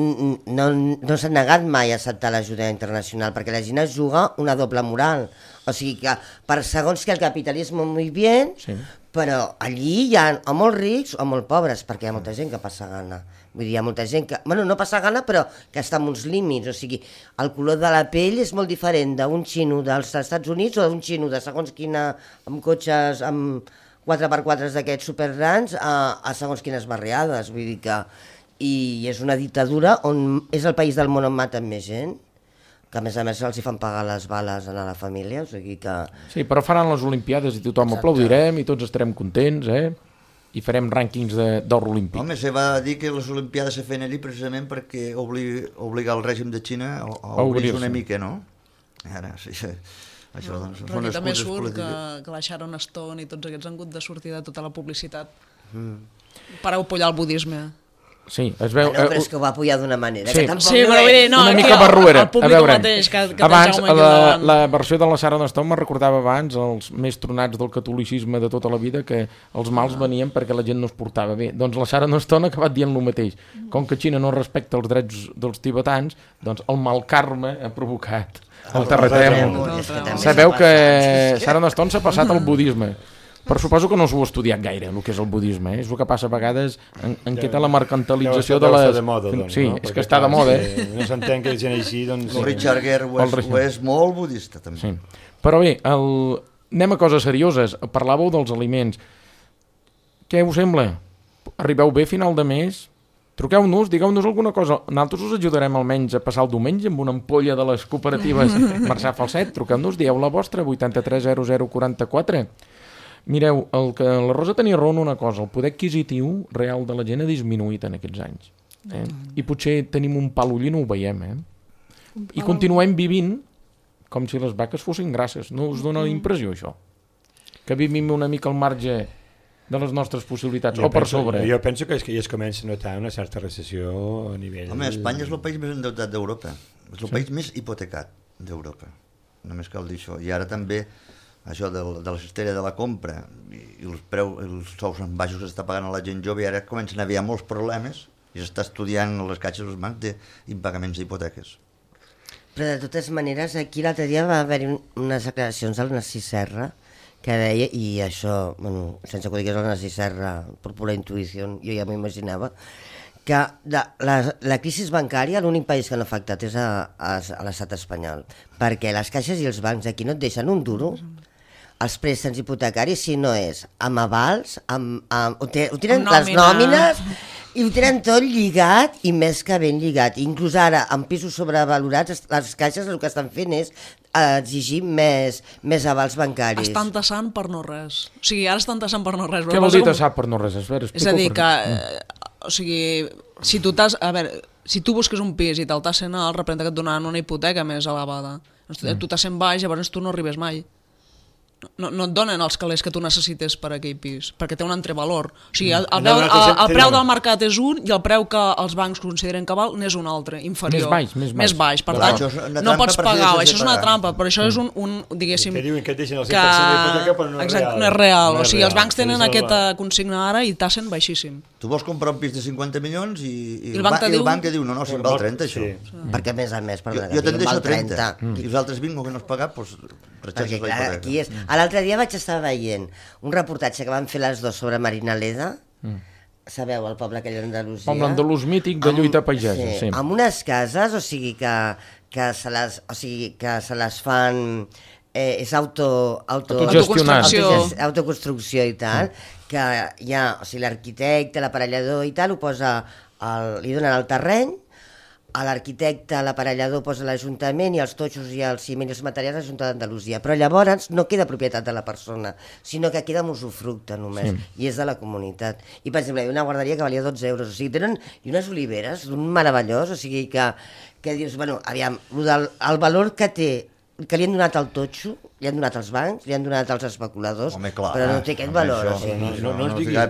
no s'ha negat mai a acceptar l'ajuda internacional, perquè la Xina juga una doble moral. O sigui que per segons que el capitalisme muy bien, sí, però allí hi ha o molt rics o molt pobres, perquè hi ha molta gent que passa gana. Vull dir, hi ha molta gent que... Bueno, no passa gana, però que està en uns límits. O sigui, el color de la pell és molt diferent d'un xino dels Estats Units o d'un xino de segons quina... amb cotxes, amb 4x4 d'aquests supergrans a segons quines barriades. Vull dir que... I és una dictadura on és el país del món on maten més gent, que a més els hi fan pagar les bales a la família, o sigui que... Sí, però faran les Olimpiades i tothom aplaudirem i tots estarem contents, i farem rànquings d'or olímpic. Home, se va dir que les Olimpiades se feien allí precisament perquè obligar el règim de Xina a obrir-se una mica, no? Ara, sí, això doncs són excuses també surt que la Sharon Stone i tots aquests han hagut de sortir de tota la publicitat per apollar el budisme. Sí, es veu... No, però és que ho va apoyar d'una manera, sí, que tampoc sí, però no, una mica barruera. El públic mateix, que abans, la versió de la Sharon Stone me recordava abans els més tronats del catolicisme de tota la vida, que els mals venien perquè la gent no es portava bé. Doncs la Sharon Stone ha acabat dient el mateix. Com que Xina no respecta els drets dels tibetans, doncs el mal karma ha provocat el terratrèmol. Sabeu que Sharon Stone s'ha passat al budisme. Però suposo que no s'ho heu estudiat gaire, el que és el budisme, És el que passa a vegades en què té la mercantilització de les... de moda, doncs, sí, no? és que està de moda, No s'entén que gent així, doncs... El Richard Gere ho és molt budista, també. Sí. Però bé, anem a coses serioses. Parlàveu dels aliments. Què us sembla? Arribeu bé a final de mes? Truqueu-nos, digueu-nos alguna cosa. Nosaltres us ajudarem almenys a passar el diumenge amb una ampolla de les cooperatives Marçà Falset. Truqueu-nos, dieu la vostra, 83 00 44. Mireu, la Rosa tenia raó en una cosa, el poder adquisitiu real de la gent ha disminuït en aquests anys. I potser tenim un pal ull i no ho veiem. I continuem vivint com si les vaques fossin grasses. No us dona la impressió, això? Que vivim una mica al marge de les nostres possibilitats, o per sobre. Jo penso que ja es comença a notar una certa recessió a nivell... Home, Espanya és el país més endeutat d'Europa. És el país més hipotecat d'Europa. Només cal dir això. I ara també això de la cistella de la compra i els sous baixos que s'està pagant a la gent jove, i ara comencen a haver molts problemes i s'està estudiant a les caixes dels bancs d'impagaments d'hipoteques. Però de totes maneres, aquí l'altre dia va haver-hi unes declaracions del Narcís Serra que deia, i això, bueno, sense que ho digués el Narcís Serra, per pura intuïció, jo ja m'ho imaginava, que la crisi bancària l'únic país que no ha afectat és a l'estat espanyol, perquè les caixes i els bancs aquí no et deixen un duro. Els préstecs hipotecaris, si no és amb avals, ho tenen les nòmines i ho tenen tot lligat i més que ben lligat. Inclús ara, amb pisos sobrevalorats, les caixes el que estan fent és exigir més avals bancaris. Estan tassant per no res. O sigui, ara estan tassant per no res. Què vol dir tassar per no res? És a dir, que... O sigui, si tu busques un pis i te'l tassen alt, representa que et donaran una hipoteca més elevada. Tu tassen baix, llavors tu no arribes mai. No et donen els calés que tu necessites per aquell pis, perquè té un entrevalor. O sigui, el preu del mercat és un i el preu que els bancs consideren que val n'és un altre, inferior. Més baix. Per tant, no pots pagar. Això és una trampa, però això és un diguéssim... Que diuen que et deixen el 100% d'hipoteca, però no és real. No és real. O sigui, els bancs tenen aquesta consigna ara i tassen baixíssim. Tu vols comprar un pis de 50 milions i el banc diu, no, si em val 30, això. Perquè, a més, jo te'n deixo 30. I els altres 20 que no has pagat, doncs retxes la hipoteca. L'altre dia vaig estar veient un reportatge que van fer les dues sobre Marina Leda, sabeu, el poble aquell d'Andalusia? Poble andalús mític de lluita pagesa. Sí, amb unes cases, o sigui, que se les fan... és autoconstrucció i tal, que hi ha, o sigui, l'arquitecte, l'aparellador i tal, ho posa, li donen el terreny, a l'arquitecte, l'aparellador posa l'Ajuntament i els totxos i els ciment i els materials l'Ajuntament d'Andalusia. Però llavors no queda propietat de la persona, sinó que queda en usufructe només, i és de la comunitat. I per exemple, hi ha una guarderia que valia 12 euros, o sigui, tenen unes oliveres d'un meravellós, o sigui, que dius, bueno, aviam, el valor que té, que li han donat al totxo, li han donat als bancs, li han donat als especuladors, però no té aquest valor. No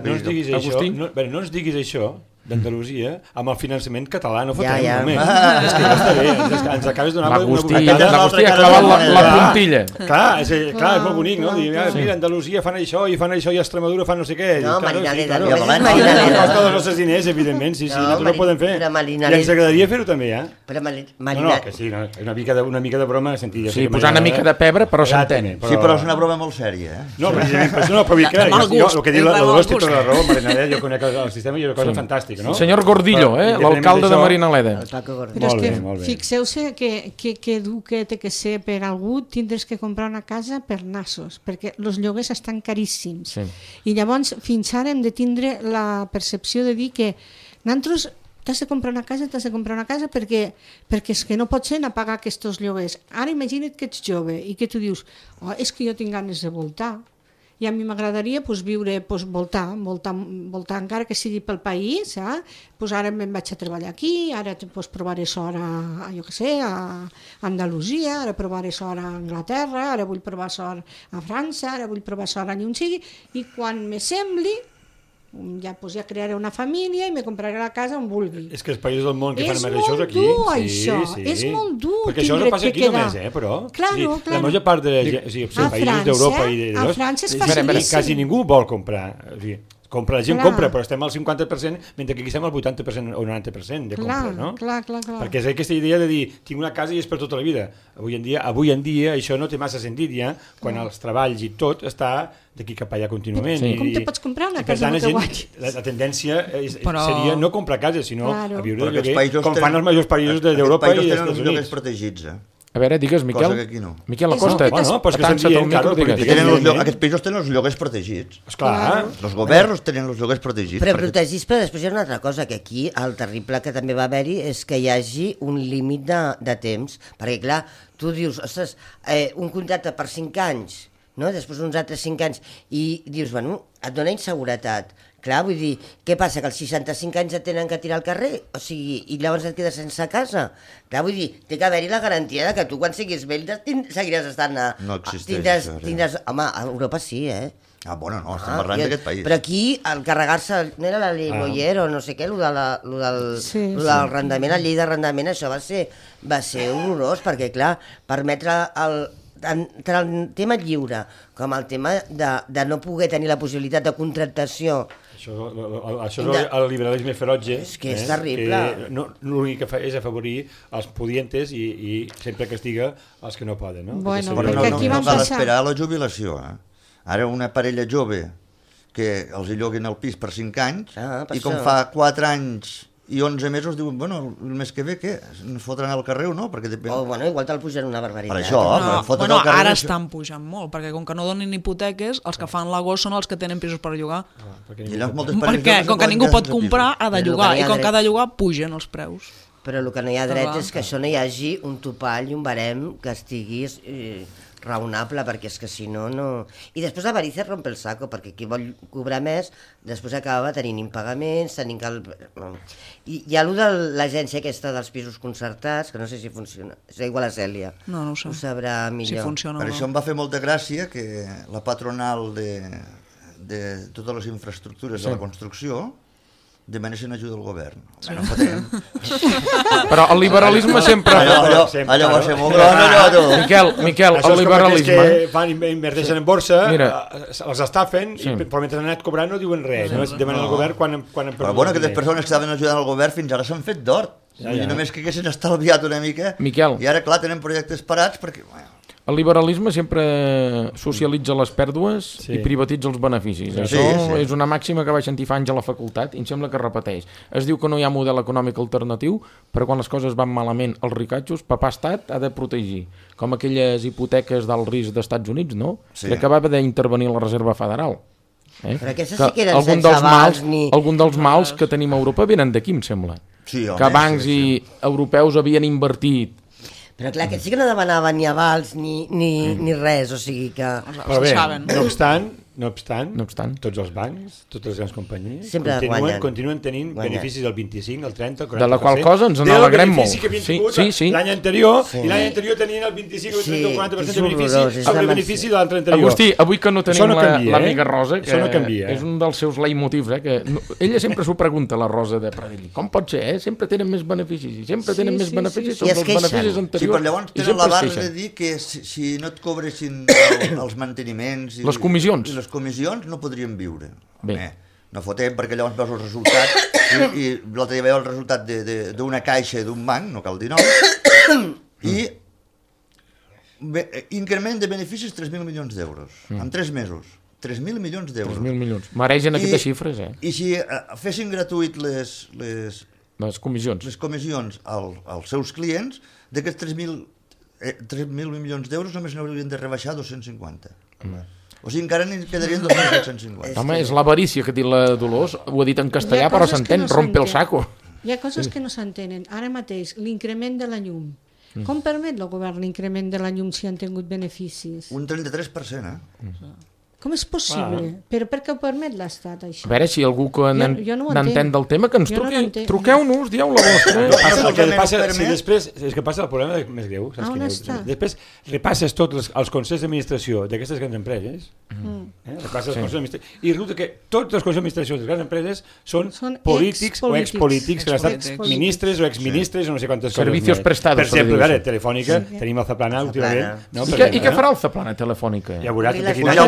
ens diguis això d'Andalusia amb el finançament català, no fotem només. És que ja està bé, ens acabes donant una bocadeta. L'Agustí ha clavat la puntilla. Clar, és molt bonic, no? Mira, Andalusia fan això i Extremadura fan no sé què. No, Marina Leda, només és Marina Leda. Costa dels nostres diners, evidentment, sí, nosaltres no ho podem fer. I ens agradaria fer-ho també, ja? No, que sí, una mica de broma sentida. Sí, posar una mica de pebre, però s'entén. Sí, però és una broma molt sèria, No, precisament, però el que diu l'Agustí té tota la raó, Marina Leda, jo conec el sistema i és una cosa fantàstica. No? Senyor Gordillo, l'alcalde de Marina Leda. Però és que fixeu-se que dur que té que ser per algú tindres que comprar una casa per nassos, perquè els lloguers estan caríssims. I llavors fins ara hem de tindre la percepció de dir que nosaltres t'has de comprar una casa perquè és que no pot ser anar a pagar aquests lloguers. Ara imagina't que ets jove i que tu dius, és que jo tinc ganes de voltar. I a mi m'agradaria viure, voltar encara que sigui pel país, ara me'n vaig a treballar aquí, ara provaré sort a Andalusia, ara provaré sort a Anglaterra, ara vull provar sort a França, ara vull provar sort allà on sigui, i quan me sembli ja crearé una família i me compraré la casa on vulgui. És que els països del món que fan més això és aquí. És molt dur. Perquè això no passa aquí només, però. La major part de països d'Europa i a França és facilíssim. quasi ningú vol comprar. Compra, la gent Clar. compra, però estem al 50%, mentre que aquí estem al 80% o 90% de compra, no? Clar. Perquè és aquesta idea de dir, tinc una casa i és per tota la vida. Avui en dia això no té massa sentit ja, quan els treballs i tot està d'aquí cap allà contínuament. Sí. Com te pots comprar una i per casa tant, amb el que guanyes? la tendència Però- seria no comprar cases, sinó Claro. a viure Perquè de els lloguer, països com fan tenen- els majors països d'Europa Aquests i països dels tenen els Estats lloguers Units. protegits, A veure, digues, Miquel. Cosa que aquí no. Miquel És el Acosta, que t'has- Bueno, però és que atansa't estem al dient, micro, claro, digues. perquè Aquests països tenen els lloguers protegits. Esclar, Els governs tenen els lloguers protegits. Però perquè- protegits, però després hi ha una altra cosa, que aquí el terrible que també va haver-hi és que hi hagi un límit de temps, perquè clar, tu dius, ostres, un contracte per 5 anys, no? Després uns altres 5 anys, i dius, bueno, et dona inseguretat. Clar, vull dir, què passa, que als 65 anys et tenen que tirar al carrer? O sigui, i llavors et quedes sense casa? Clar, vull dir, té que haver-hi la garantia de que tu quan siguis vell seguiràs estant a... No existeix això, sí. Home, a Europa sí, bueno, no, estem parlant d'aquest país. Però aquí, al carregar-se, no era la llei Boyer o no sé què, lo del arrendament, la llei d'arrendament, això va ser horrorós, perquè clar, permetre tant el tema lliure com el tema de no poder tenir la possibilitat de contractació. això és el liberalisme ferotge. És que és terrible. Que l'únic que fa és afavorir els pudientes i sempre castiga els que no poden. No? Bueno, Però perquè aquí no van cal passar... esperar a la jubilació. Ara una parella jove que els hi lloguin el pis per 5 anys per i com això. fa 4 anys i 11 mesos diuen, bueno, el mes que ve què? Ens fotran al carrer o no? Perquè depèn... O, bueno, igual te'l pugen una barbaritat. Per això, No, fotre't bueno, al carrer... ara això- estan pujant molt, perquè com que no donin hipoteques, els que fan l'agost són els que tenen pisos per llogar. I llavors moltes parelles Perquè joves com que no ningú poden pot quedar sense comprar, ha de Però llogar, no hi ha i com que ha de dret. llogar, pugen els preus. Però el que no hi ha dret Clar. és que això no hi hagi un topall i un barem que estigui raonable, perquè és que si no, no... I després l'avarícia rompe el saco, perquè qui vol cobrar més, després acaba tenint impagaments, tenint que... I hi ha allò de l'agència aquesta dels pisos concertats, que no sé si funciona, és igual a Cèlia. No ho sé. Ho sabrà Si millor. funciona Per o això no. em va fer molta gràcia que la patronal de totes les infraestructures de la construcció demanessin ajuda al govern. Bueno, fotem. Però el liberalisme sempre... Allò va ser molt gran, allò, tu. Miquel, Això el és com liberalisme... aquells que fan, inverteixen en borsa, Mira. els estafen, però mentre han anat cobrant no diuen res, només demanen al govern quan han Però perdut bueno, els aquestes diners. persones que estaven ajudant al govern fins ara s'han fet d'hort. Ja. I només que haguessin estalviat una mica. Miquel. I ara, clar, tenen projectes parats perquè... Bueno, El liberalisme sempre socialitza les pèrdues Sí. i privatitza els beneficis. Sí, Això sí. és una màxima que vaig sentir fa anys a la facultat i em sembla que es repeteix. Es diu que no hi ha model econòmic alternatiu, però quan les coses van malament, els ricatxos, papà estat ha de protegir. Com aquelles hipoteques d'alt risc d'Estats Units, no? Sí. Que acabava d'intervenir la Reserva Federal. Però aquestes sí que eren algun sense dels avals mals, ni- algun dels mals que tenim a Europa venen d'aquí, em sembla. sí, home, Que bancs sí, sí. i europeus havien invertit. Però clar, aquests sí que no demanaven ni avals ni res, o sigui que... Però bé, saben. no obstant, tots els bancs, totes les grans companyies Sempre guanyen. continuen tenint Guanyen. beneficis del 25, el 30, el 40%. De la qual cosa ens n'alegrem molt. Que havien Sí, tingut sí, sí. l'any anterior, i l'any anterior tenien el 25 o el 30 o 40% és de benefici horrorós, és amb el demasiat. benefici de l'altre anterior. Agustí, avui que no tenim Això no canvia, l'amiga Rosa, que Això no canvia, és un dels seus leitmotivs, que ella sempre s'ho pregunta, la Rosa de Pradell. Com pot ser, Sempre tenen més beneficis, i sempre tenen més beneficis, I són es els queixen. beneficis Sí, anteriors. però llavors i tenen sempre la es barra queixen. de dir que si no et cobressin els manteniments... Les comissions. I les comissions no podrien viure. Bé. No fotem, perquè llavors veus el resultat i l'altre dia veieu el resultat d'una caixa d'un banc, no cal dir nom, i increment de beneficis 3.000 milions d'euros, en 3 mesos. 3.000 milions d'euros. 3.000 milions. Maregen aquestes xifres, I si fessin gratuït les Les comissions. comissions als seus clients, d'aquests 3.000 milions d'euros només n'haurien de rebaixar 250. O sigui, encara n'hi quedarien 2.750. Home, és l'avarícia que ha dit la Dolors, ho ha dit en castellà, però s'entén, rompe el saco. Hi ha coses que no s'entenen. Ara mateix, l'increment de la llum. Com permet el govern l'increment de la llum si han tingut beneficis? Un 33%, Com és possible? Però per què ho permet l'Estat, això? A veure, si algú que Jo no ho n'entén entenc. del tema, que ens Jo no truqui. l'entenc. Truqueu-nos, dieu la vostra. El que També passa, ho permet. si després, és que passa el problema més greu, saps On quin està? Després repasses tots els consells d'administració d'aquestes grans empreses, repasses els consells d'administració, i resulta que tots els consells d'administració de les grans empreses són Són polítics o expolítics. expolítics que han estat Expolítics. ministres o exministres o no sé quantes Servicios coses. prestados, Per se li exemple, diu ara, això. Telefònica, tenim el Zaplana últimament. No? I Per què exemple, farà el Zaplana Telefònica? Ja veuràs I d'aquí les Ja ho l'any. veurà.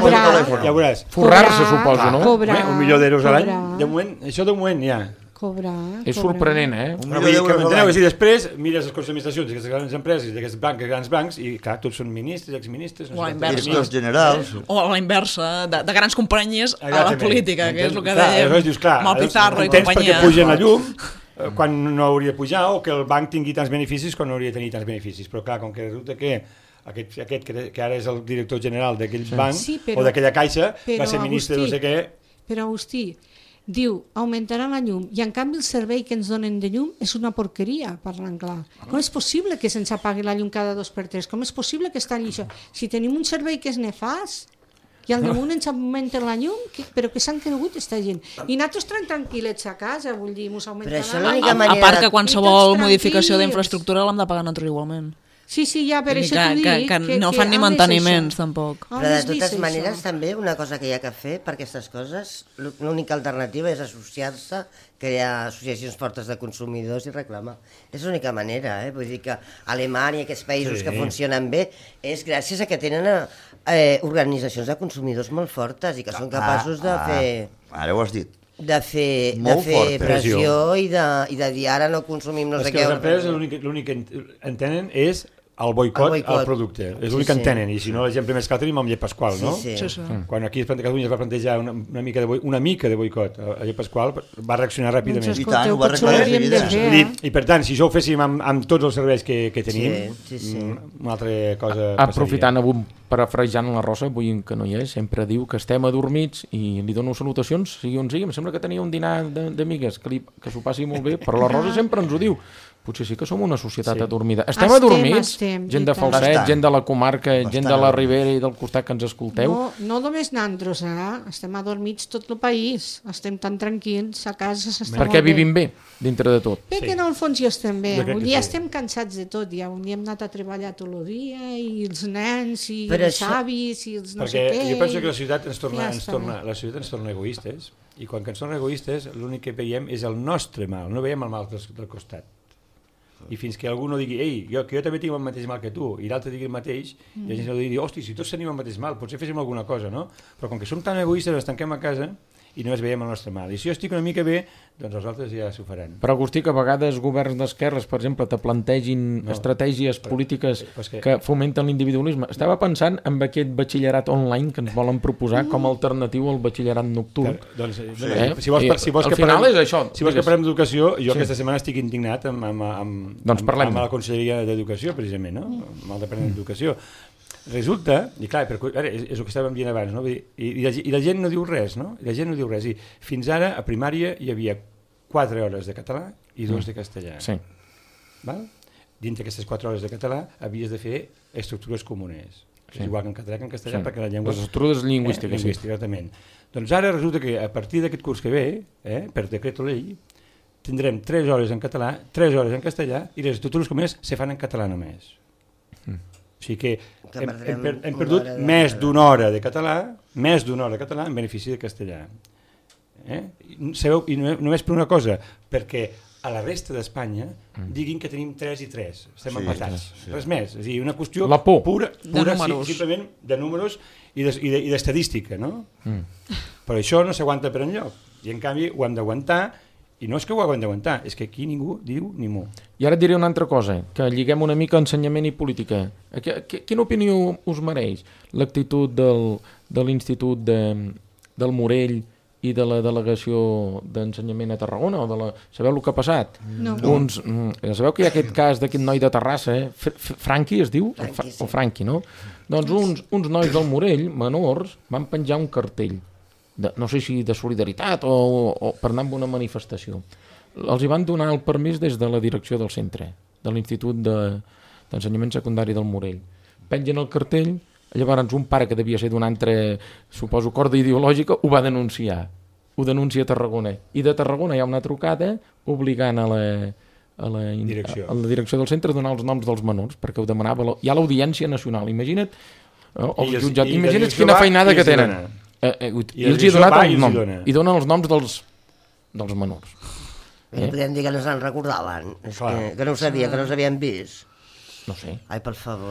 Ja veuràs. Forrar-se, suposo, no? Cobrar, $1 milió a l'any, cobrar. de moment, això de moment ja. Cobrar. És sorprenent, eh? Però vull dir que m'enteneu, i després mires els consells d'administració d'aquestes grans empreses, d'aquests grans bancs, i clar, tots són ministres, exministres... O a la sé inversa. Directors generals. O a la inversa, de grans companyies a la Exactament. política, que és el que Clar, dèiem, aleshores dius, clar, amb el Pizarro i entens companyia. perquè pugen la llum quan no hauria de pujar, o que el banc tingui tants beneficis quan no hauria de tenir tants beneficis. Però clar, com que resulta que aquest que ara és el director general d'aquell banc Sí, però- o d'aquella caixa, però, va ser ministre de no sé què... Però Agustí, diu, augmentarà la llum i en canvi el servei que ens donen de llum és una porqueria, parlant clar. Com és possible que se'ns apagui la llum cada 2 per 3? Com és possible que estan això? Si tenim un servei que és nefast i al damunt ens augmenten la llum, però que s'han cregut esta gent. I nosaltres estem tranquil·lets a casa, vull dir, mos augmentaran això la l'única llum. manera A part que I qualsevol tots modificació tranquils. d'infraestructura l'hem de pagar nosaltres igualment. Sí, ja, per Vull dir això t'ho dic. que no fan ni on és manteniments, això? tampoc. On Però de has vist totes això? maneres també una cosa que hi ha que fer per aquestes coses, l'única alternativa és associar-se, crear associacions fortes de consumidors i reclamar. És l'única manera, vull dir que Alemanya, aquests països que funcionen bé, és gràcies a que tenen organitzacions de consumidors molt fortes i que són capaços de fer... Ara ho has dit. De fer Molt forta. pressió i de dir ara no consumim no És sé que què. les empreses l'únic que entenen és el boicot al producte. És l'únic que entenen, i si no l'exemple més clar tenim amb Llet Pasqual, no? Sí. Quan aquí a Catalunya es va plantejar una mica de boicot a Llet Pasqual, va reaccionar ràpidament. Doncs I tant, ho escolteu, va potser ho reclamar hauríem de de fer, I, I per tant, si això ho féssim amb tots els serveis que tenim, Sí. una altra cosa Aprofitant avui, parafrasejant la Rosa, vull que no hi és, sempre diu que estem adormits i li dono salutacions, sigui on sigui. Em sembla que tenia un dinar d'amigues que s'ho passi molt bé, però la Rosa sempre ens ho diu. Potser sí que som una societat adormida. Estem adormits? Gent de Falset, gent de la comarca, gent de la Ribera i del costat que ens escolteu. No només nandros, estem adormits tot el país, estem tan tranquils, a casa s'està molt Perquè vivim bé, dintre de tot. Perquè en el fons ja estem bé, Jo crec un que dia sí. estem cansats de tot, ja un dia hem anat a treballar tot el dia, i els nens, i Però els això- avis, i els no Perquè sé què... jo penso que la societat ens Ja està bé. ens torna egoistes, i quan ens torna egoistes l'únic que veiem és el nostre mal, no veiem el mal del costat. I fins que algú no digui, ei, jo també tinc el mateix mal que tu, i l'altre digui el mateix, i la gent digui, hosti, si tots tenim el mateix mal, potser féssim alguna cosa, no? Però com que som tan egoistes, ens tanquem a casa i només veiem el nostre mal. I si jo estic una mica bé, doncs els altres ja s'ho faran. Però, Agustí, que a vegades governs d'esquerres, per exemple, te plantegin estratègies polítiques que fomenten l'individualisme. Estava pensant en aquest batxillerat online que ens volen proposar com a alternatiu al batxillerat nocturn. Doncs, Sí. si vols Al que final parlem, és això. Si vols que parlem d'educació, jo Sí. aquesta setmana estic indignat Doncs parlem. amb la Conselleria d'Educació, precisament, no? Amb el Departament d'Educació. Resulta, i clar, ara és el que estàvem dient abans, no? I la gent no diu res, no? I la gent no diu res. I fins ara, a primària, hi havia 4 hores de català i 2 de castellà. Sí. Val? Dintre d'aquestes 4 hores de català havies de fer estructures comunes. És igual que en català que en castellà, perquè la llengua... Les estructures lingüístiques, sí. Exactament. Doncs ara resulta que a partir d'aquest curs que ve, per decret o llei, tindrem 3 hores en català, 3 hores en castellà, i les estructures comunes se fan en català només. O sigui que hem perdut més d'una hora de català, en benefici de castellà. Sabeu? I només per una cosa, perquè a la resta d'Espanya diguin que tenim 3 i 3, estem empatats, res més. És a dir, una qüestió La por. pura números. simplement de números i d'estadística, no? Però això no s'aguanta per enlloc, i en canvi ho hem d'aguantar. I no és que ho haguem d'aguantar, és que aquí ningú diu ni mu. I ara et diré una altra cosa, que lliguem una mica ensenyament i política. Quina opinió us mereix l'actitud de l'Institut del Morell i de la delegació d'ensenyament a Tarragona? Sabeu el que ha passat? No. Sabeu que hi ha aquest cas d'aquest noi de Terrassa, Franqui es diu? Franqui, sí. O Franqui, no? Doncs uns nois del Morell, menors, van penjar un cartell, no sé si de solidaritat o per anar amb una manifestació. Els hi van donar el permís des de la direcció del centre, de l'Institut d'Ensenyament Secundari del Morell. Pengen el cartell, llavors un pare que devia ser d'una altra, suposo, corda ideològica, ho va denunciar. Ho denuncia a Tarragona. I de Tarragona hi ha una trucada obligant a la direcció del centre a donar els noms dels menors, perquè ho demanava hi ha l'Audiència Nacional. Imagina't el jutjat. Imagina't quina feinada que tenen. I els hi ha donat el nom. I donen els noms dels menors. Podem dir que no se'n recordaven, que no ho sabien, que no s'havien vist. No sé. Ai, per favor.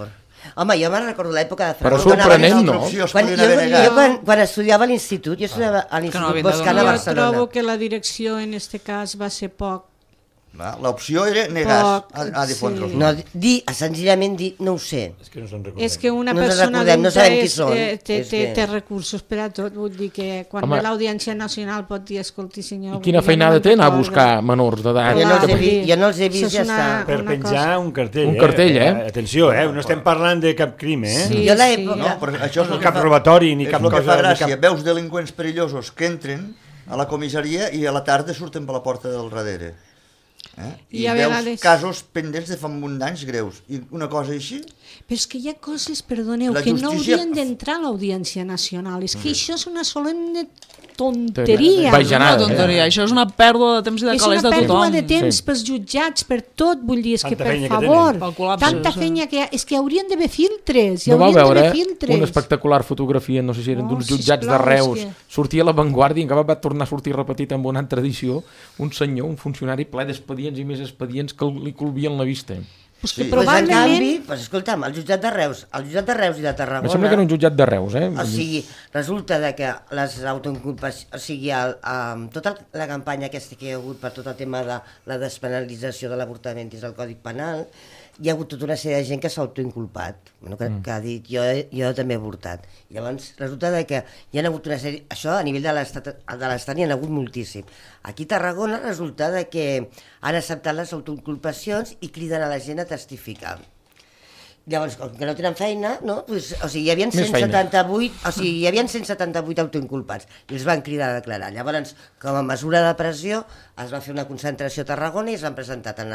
Home, jo me'n recordo l'època de Però Franco. sorprenent, no? Quan estudiava a l'institut, jo estudiava a l'Institut Boscana a Jo Barcelona. trobo que la direcció en este cas va ser poc. L'opció era negar a difondre. No, senzillament dir, no ho sé. És que no se'n recordem. És que una No ens persona recordem, no adulta sabem qui són. té recursos per a tot, vull dir que quan Home. ve l'Audiència Nacional pot dir, escolti senyor... I quina feinada té anar a buscar menors d'edat? Jo no els he vist, Això és ja està. Per una penjar cosa. un cartell, Un cartell, Atenció, no estem parlant de cap crim, Sí, Jo sí. l'època... No, però això és el cap que fa- robatori ni és cap el que cosa... fa ni gràcia. cap- Veus delinqüents perillosos que entren a la comissaria i a la tarda surten per la porta del darrere. I I a veus vegades- casos pendents de fa un munt d'anys greus. I una cosa així... Però és que hi ha coses, perdoneu, La que no justícia- haurien d'entrar a l'Audiència Nacional. És que això és una solemne tonteria. Bajanada. Una tonteria, això és una pèrdua de temps i de És calés una de pèrdua tothom. de temps Sí. pels jutjats, per tot, vull dir, és que Tanta per feina que favor, tenen. Pel col·lapse, tanta sí. feina que hi ha, és que haurien d'haver filtres, hi No vau haurien veure d'haver filtres. una espectacular fotografia, no sé si eren Oh, d'uns jutjats de sisplau, Reus, és que- sortia a l'avantguàrdia i encara va tornar a sortir repetit amb una altra edició, un senyor, un funcionari ple d'expedients i més expedients que li colvien la vista. Pues que Sí. Pues en probablement... canvi, escolta'm, el jutjat de Reus i de Tarragona... Em sembla que era un jutjat de Reus, eh? O sigui, resulta de que les autoinculpacions... O sigui, tota la campanya aquesta que hi ha hagut per tot el tema de la despenalització de l'avortament dins del Codi Penal, hi ha hagut tota una sèrie de gent que s'ha autoinculpat, bueno, que ha dit jo també he avortat. I llavors resulta de que hi ha hagut una sèrie... Això a nivell de l'Estat hi ha hagut moltíssim. Aquí a Tarragona resulta de que han acceptat les autoinculpacions i criden a la gent a testificar. Llavors, com que no tenen feina, no? Pues, o sigui, hi havia Més feina. 178 autoinculpats i els van cridar a declarar. Llavors, com a mesura de pressió, es va fer una concentració a Tarragona i es van presentar tant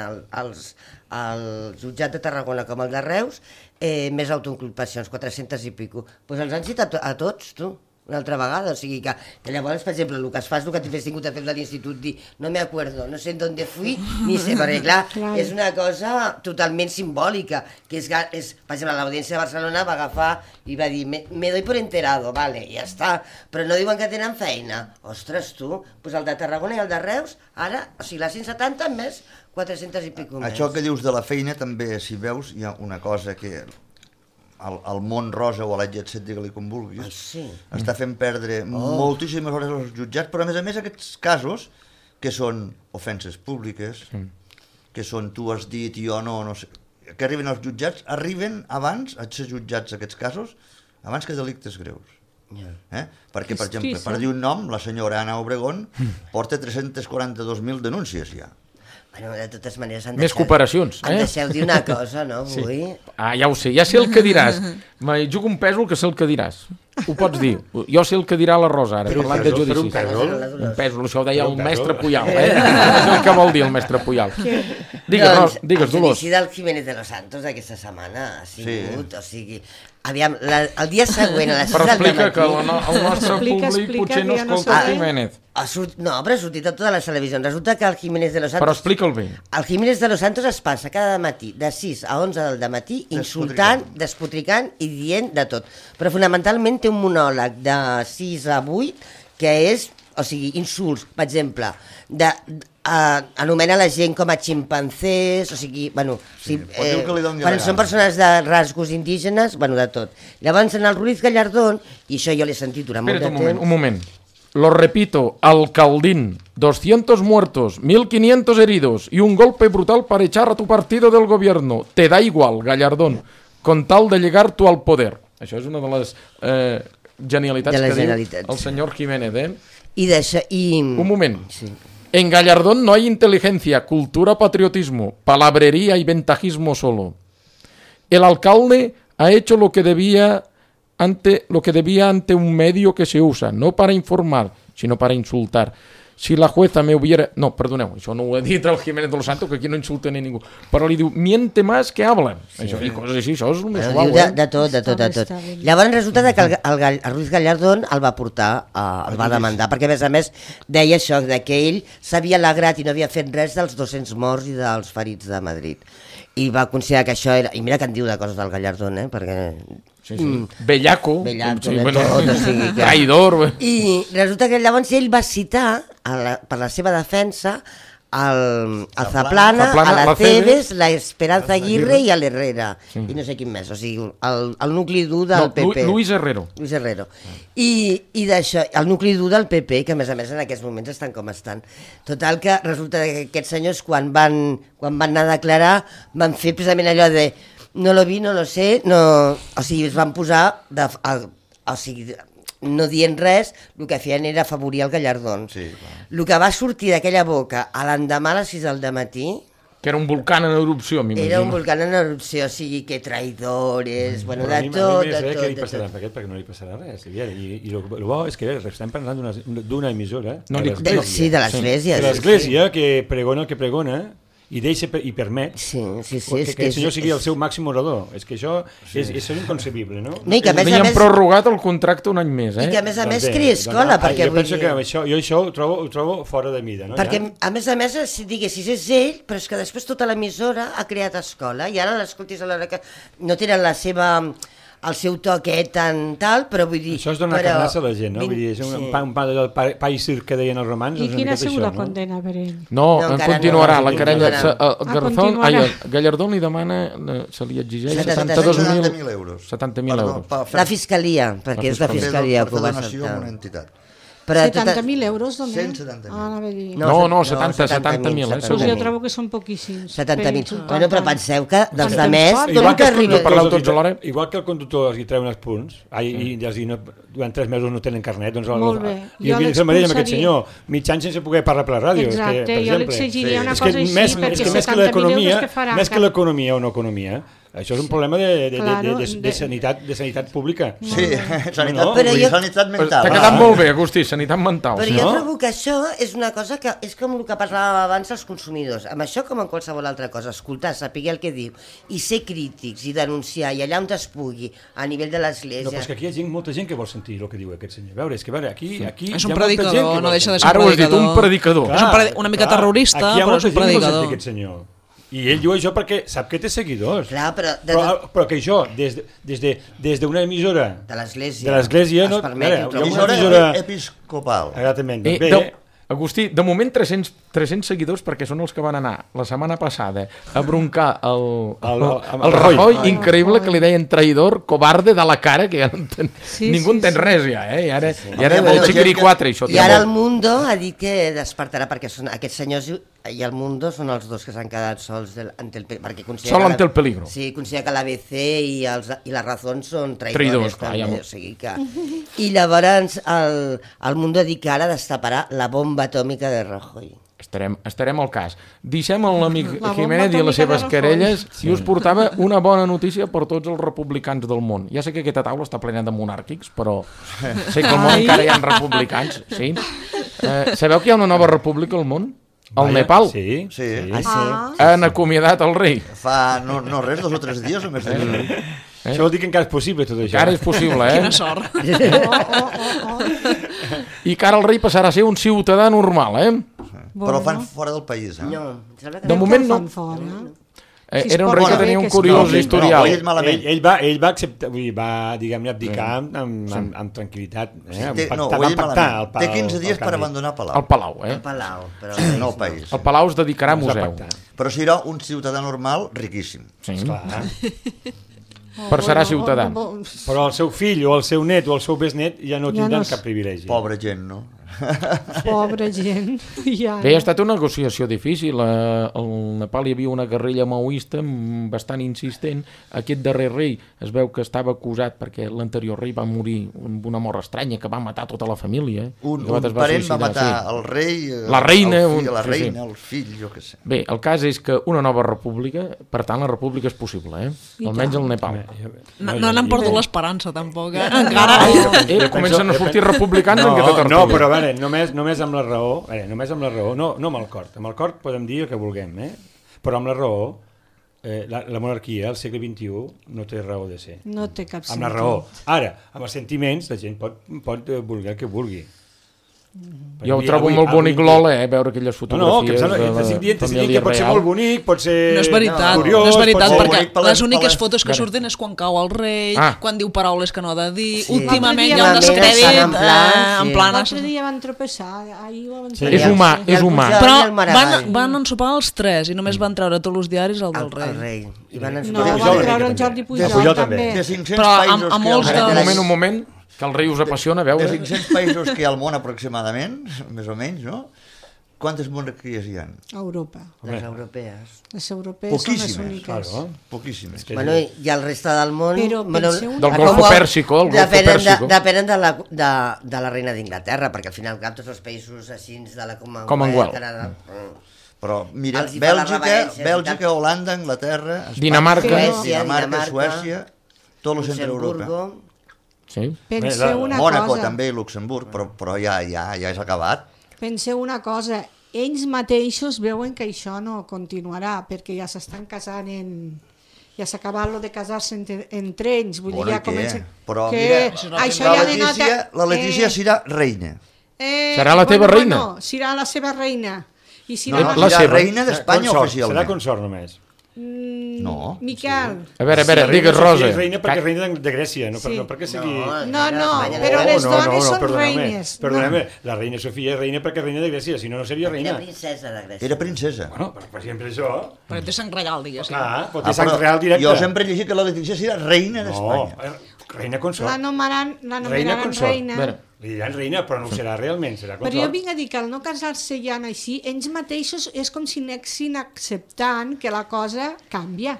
al jutjat de Tarragona com al de Reus més autoinculpacions, 400 i pico. Doncs els han citat a tots, tu, una altra vegada. O sigui que llavors, per exemple, el que es fa és el que t'has tingut a fer de l'institut, dir no me acuerdo, no sé en dónde fui, ni sé, perquè clar, Clar. és una cosa totalment simbòlica, que és per exemple, l'Audiència de Barcelona va agafar i va dir, me doy por enterado, vale, ja està, però no diuen que tenen feina. Ostres, tu, doncs el de Tarragona i el de Reus, ara, o sigui, les 170 més 400 i pico més. Això que dius de la feina, també, si veus, hi ha una cosa que al món rosa o a la Jet Set, digue-li com vulguis, Sí. està fent perdre moltíssimes hores als jutjats, però a més aquests casos, que són ofenses públiques, que són tu has dit i jo no sé, que arriben als jutjats, arriben abans a ser jutjats aquests casos, abans que delictes greus. Perquè, per exemple, per dir un nom, la senyora Ana Obregón porta 342.000 denúncies ja. Bueno, de totes maneres... Més cooperacions, Em deixeu dir una cosa, no, avui? Ah, ja ho sé, ja sé el que diràs. Me jugo un pèsol que sé el que diràs. Ho pots dir. Jo sé el que dirà la Rosa, ara, Però parlant de un judicis. pèsol? Un pèsol, això ho deia el Un pèsol? mestre Puyal. És el que vol dir el mestre Puyal. Digues, El Dolors. judici del Jiménez de los Santos d'aquesta setmana ha sigut, o sigui... Aviam, el dia següent a les 6 Però del explica matí... que el nostre Explica, públic potser no que ja no escolta sabe. Jiménez. No, però ha sortit a totes les televisions. Resulta que el Jiménez de los Santos... Però explica'l bé. El Jiménez de los Santos es passa cada matí de 6 a 11 del dematí insultant, despotricant i dient de tot. Però fonamentalment té un monòleg de 6 a 8 que és, o sigui, insults, per exemple, anomena la gent com a ximpanzés, o sigui, bueno, pot dir que li doni quan la són gana. persones de rasgos indígenes, bueno, de tot. Llavors, en el Ruiz Gallardón, i això jo l'he sentit durant molt Espera't de un temps... moment. Lo repito, Alcaldín, 200 muertos, 1.500 heridos y un golpe brutal para echar a tu partido del gobierno. Te da igual, Gallardón, con tal de llegar tú al poder. Això és una de les genialitats De les que genialitats. diu el senyor Jiménez, eh? Un moment. Sí. En Gallardón no hay inteligencia, cultura, patriotismo, palabrería y ventajismo solo. El alcalde ha hecho lo que debía ante un medio que se usa, no para informar, sino para insultar. Si la jueza me hubiera... No, perdoneu, això no ho ha dit el Jiménez de los Santos, que aquí no insulta ni ningú. Però li diu, miente más que hablan. Sí. Això, i coses així, això és el més Bueno, suau, diu eh? de tot. Està bé. Llavors resulta que el Ruiz Gallardón el va portar, el va demandar, perquè a més deia això, que ell s'havia alegrat i no havia fet res dels 200 morts i dels ferits de Madrid. I va considerar que això era... I mira que en diu de coses del Gallardón, perquè... Sí. Bellaco. Bellaco, sí, de bueno, tot, o sigui que... traïdor. I resulta que llavors ell va citar, per la seva defensa, al Zaplana, Zaplana, a la la Cebes, Cebes, la Esperanza Aguirre i a l'Herrera. I no sé quin més, o sigui, el nucli dur del PP. Luis Herrero. Luis Herrero. I d'això, el nucli dur del PP, que a més en aquests moments estan com estan. Total que resulta que aquests senyors quan van anar a declarar van fer precisament allò de no lo vi, no lo sé, no... o sigui, es van posar o sigui, no dient res, el que feien era afavorir el Gallardón. Sí, clar. El que va sortir d'aquella boca a l'endemà a les 6 del matí Que era un volcán en erupció, m'imagino. era un volcán en erupció, o sigui, que traïdors, bueno, Però de tot, de què li tot. passarà amb aquest, perquè no li passarà res. I el bo és que estem parlant d'una emissora, No li- Sí, de l'església. de l'església que pregona el que pregona i deixa i permet Sí, que el senyor sigui el seu màxim orador. És que això és inconcebible, no? No, i que a més Li han prorrogat el contracte un any més, I que a eh? més a Doncs més bé, cria escola, perquè jo vull penso dir... que això ho trobo fora de mida, no? Perquè, Ja? a més, si diguessis és ell, però és que després tota l'emissora ha creat escola, i ara l'escoltis a l'hora que... No tenen el seu toque tan tal, però vull dir... Això és donar carnassa a la gent, no? Vull dir, és un pa i circ que deien els romans. I és una quina ha miqueta sigut això, la condena per ell? No, No, encara continuarà. no, La querella... continuarà. Continuarà. Gallardón li demana, se li exigeix 70.000 72.000 euros. 70.000 euros. La fiscalia, perquè és la fiscalia que ho va donació a una acceptar. entitat. Però 70.000 euros, d'on? 170.000. Ah, anava a dir. No, 70.000, Pues segur. jo trobo que són poquíssims. 70.000. Bueno, però penseu que dels Tant altres, pot. d'on que arriba... parleu tots alhora? Igual que el conductor els hi treu uns punts, i durant 3 mesos no tenen carnet, doncs Molt bé. i Jo el mateix amb aquest l'expulsaria. senyor, mig any sense poder parlar per la ràdio. Exacte, per jo exemple. l'exigiria una És que cosa així, més perquè que 70.000 l'economia, euros que farà? més que l'economia o no economia, això és un problema de Claro, sanitat pública. Sí, sanitat, No, però jo- sanitat mental. T'ha quedat molt bé, Agustí, sanitat mental. Però sí. jo no? trobo que això és una cosa que és com el que parlàvem abans els consumidors. Amb això com en qualsevol altra cosa, escoltar, saber el que diu i ser crítics i denunciar i allà on es pugui, a nivell de No, l'església... però és que aquí hi ha molta gent que vol sentir el que diu aquest senyor. A veure, és que aquí És hi un ha molta gent que predicador, vol no deixa de sentir. ser Ara un ho has dit, un predicador. És una mica terrorista, aquí hi ha però molta és un gent que vol sentir predicador. aquest senyor. I ell diu això perquè sap que té seguidors. Clar, Però que això, des d'una emissora de l'església. de l'església, es no, permet ara, introduir- hi ha una Emissora emissora- episcopal. Exactament, doncs De, Agustí, de moment 300 seguidors perquè són els que van anar la setmana passada a broncar el Rajoy, Rajoy. increïble que li deien traïdor, covarde de la cara, que ja no entén, ningú entén res ja, eh? I ara Hi ha de molta xiquiri gent que- 4 això. I ara el Mundo ha dit que despertarà, perquè són aquests senyors i el Mundo són els dos que s'han quedat sols perquè considera Sol que ante el peligro. Sí, considera que l'ABC i la Razón són Traïdors, traïdors clar, també, ja o sigui que... I llavors el Mundo ha dit que ara destaparà la bomba atòmica de Rajoy. Estarem al cas. Deixem l'amic La bomba Jiménez i les atòmica de seves Rajoy. querelles i us portava una bona notícia per tots els republicans del món. Ja sé que aquesta taula està plena de monàrquics, però sé que al món encara hi ha republicans. Sí? Sabeu que hi ha una nova república al món? Al Nepal. Sí, Sí. Ah, sí? Han acomiadat el rei. Fa no res, 2 o 3 dies només. Això vol dir que encara és possible tot això. Encara és possible, eh? Quina sort. I que ara el rei passarà a ser un ciutadà normal, eh? Però el fan fora del país, eh? No, sembla que De moment no. Era un rei que tenia un curiós historial. ell malament. Ell va acceptar, vull dir, va, diguem-ne, abdicar amb tranquil·litat. No, ho va ell pactar malament. Té 15 dies per abandonar Al Palau. Palau, eh? el Palau, però... No el país. El Palau es dedicarà a Va museu. pactar. Però serà un ciutadà normal riquíssim. Sí. Clar. Per serà ciutadà. Però el seu fill o el seu net o el seu besnet ja no Ja tindran no cap privilegi. Pobra gent, no? Pobra gent. Ja. Bé, ha estat una negociació difícil. Al Nepal hi havia una guerrilla maoista bastant insistent. Aquest darrer rei es veu que estava acusat perquè l'anterior rei va morir amb una mort estranya que va matar tota la família. Un Es parent va suïcidar, matar sí. el rei, La reina, el fill, la sí, reina, sí. el fill, jo què sé. Bé, el cas és que una nova república, per tant la república és possible, eh? Almenys al Nepal. No n'han perdut l'esperança, tampoc. Encara... Comencen a sortir republicans en aquesta tertúlia. No, però a veure, només amb la raó, no amb el cort. Amb el cort podem dir el que vulguem, però amb la raó, la monarquia al segle XXI no té raó de ser. No té cap sentit. Amb la raó. Ara, amb els sentiments, la gent pot voler el que vulgui. Jo ho trobo molt bonic, Lola, veure aquelles fotografies que t'estic dient que pot ser molt bonic, pot ser no és veritat, curiós, no és veritat, pot ser perquè les úniques fotos que surten és quan cau el rei, quan diu paraules que no ha de dir, últimament hi ha un descrèdit, en plan... L'altre dia van tropeçar, ahir ho van És humà, és humà. Però van ensopar els tres i només van treure tots els diaris el del rei. No, van treure el Jordi Pujol també. Però a molts dels... Un moment, que el rei us apassiona veure. De 500 països que hi ha al món aproximadament, més o menys, no? Quantes monarquies hi ha? A Europa. Les europees. Les europees són les úniques. Claro, poquíssimes. Bueno, i el reste del món... Però penseu... Del Golfo Pèrsico, el Golfo Pèrsico. Depenen de la reina d'Inglaterra, perquè al final cap tots els països així de la Commonwealth. Però mira, Bèlgica, Holanda, Anglaterra, Dinamarca, Suècia, tot el centre d'Europa. Sí. Penseu una Mònaco cosa. també i Luxemburg, però ja és acabat. Penseu una cosa, ells mateixos veuen que això no continuarà, perquè ja s'estan casant ja s'ha acabat de casar-se entre ells. Vull dir, ja comencen... Però mira, això ja denota... la Letícia serà reina. Serà la teva reina? No, serà la seva reina. I serà reina d'Espanya oficialment. Serà consort només. No. Miquel. A veure, digues, Rosa. És reina perquè és reina de Grècia, no perquè sigui... No, però les dones són reines. Perdoneu-me, la reina Sofia és reina perquè és reina de Grècia, si no, no seria reina. Era princesa de Grècia. Era princesa. Bueno, per exemple això... Però té sang reial, diguéssim. Clar, pot ter sang real directe. Jo sempre he llegit que la Letícia serà reina d'Espanya. Reina consort. L'anomenaran reina. Li diran reina, però no ho serà realment, serà consort. Però jo vinc a dir que al no casar-se ja així, ells mateixos és com si anessin acceptant que la cosa canvia.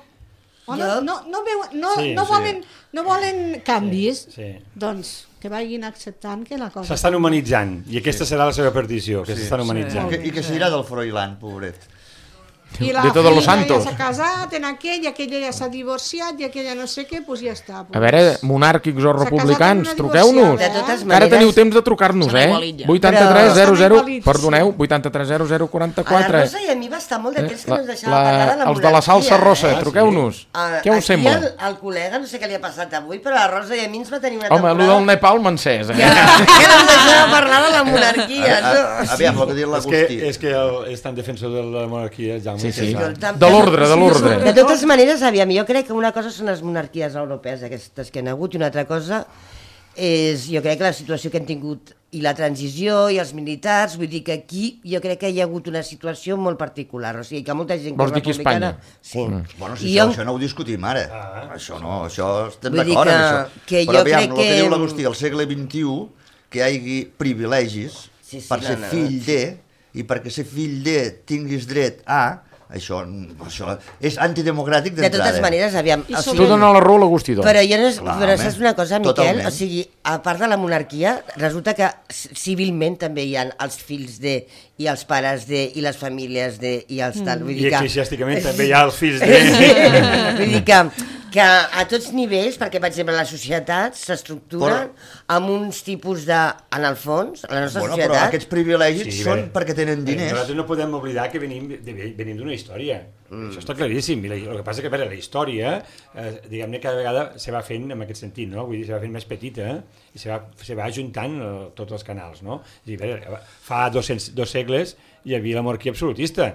No volen canvis, doncs que vagin acceptant que la cosa... S'estan humanitzant, i aquesta serà la seva perdició, que s'estan humanitzant. I que serà del Froilán, pobret. I la filla ja s'ha casat en aquell, i aquella ja s'ha divorciat, i aquella no sé què, doncs ja està. A veure, monàrquics o republicans, truqueu-nos. Ara teniu temps de trucar-nos, 83 00, perdoneu, 83 00 44. A la Rosa i a mi va estar molt de temps que no ens deixava parlar de la monarquia. Els de la salsa rossa, truqueu-nos. Què us sembla? Aquí el col·lega, no sé què li ha passat avui, però la Rosa i a mi ens va tenir una temporada... Home, allò del Nepal m'ha encès, que no ens deixava parlar de la monarquia. Aviam, el que diu l'Agustí. És que és tan defensor de la monarquia, Jaume. Sí. De l'ordre. De totes maneres, aviam, jo crec que una cosa són les monarquies europees aquestes que han hagut i una altra cosa és, jo crec que la situació que han tingut i la transició i els militars, vull dir que aquí jo crec que hi ha hagut una situació molt particular, o sigui que molta gent que és republicana... Sí. Bueno, si això no ho discutim ara, això no, això estem d'acord amb això. Però aviam, el que diu l'Agustí, al segle XXI, que hi hagi privilegis per ser fill de, i perquè ser fill de tinguis dret a... Això és antidemocràtic d'entrada. De totes maneres, aviam... Tu dona la raó a l'Agustí, doncs. Però saps una cosa, Miquel? O sigui, a part de la monarquia, resulta que civilment també hi ha els fills de, i els pares de, i les famílies de, i els tal. I eclesiàsticament també hi ha els fills de... Vull dir que a tots nivells, perquè per exemple la societat s'estructura amb uns tipus de... En el fons, la nostra societat... Però aquests privilegis són perquè tenen diners. Nosaltres no podem oblidar que venim d'una història. Això està claríssim. El que passa que, a veure, la història, diguem-ne, cada vegada se va fent en aquest sentit, no? Vull dir, se va fent més petita i se va ajuntant tots els canals, no? És a dir, fa 2 segles hi havia la monarquia absolutista.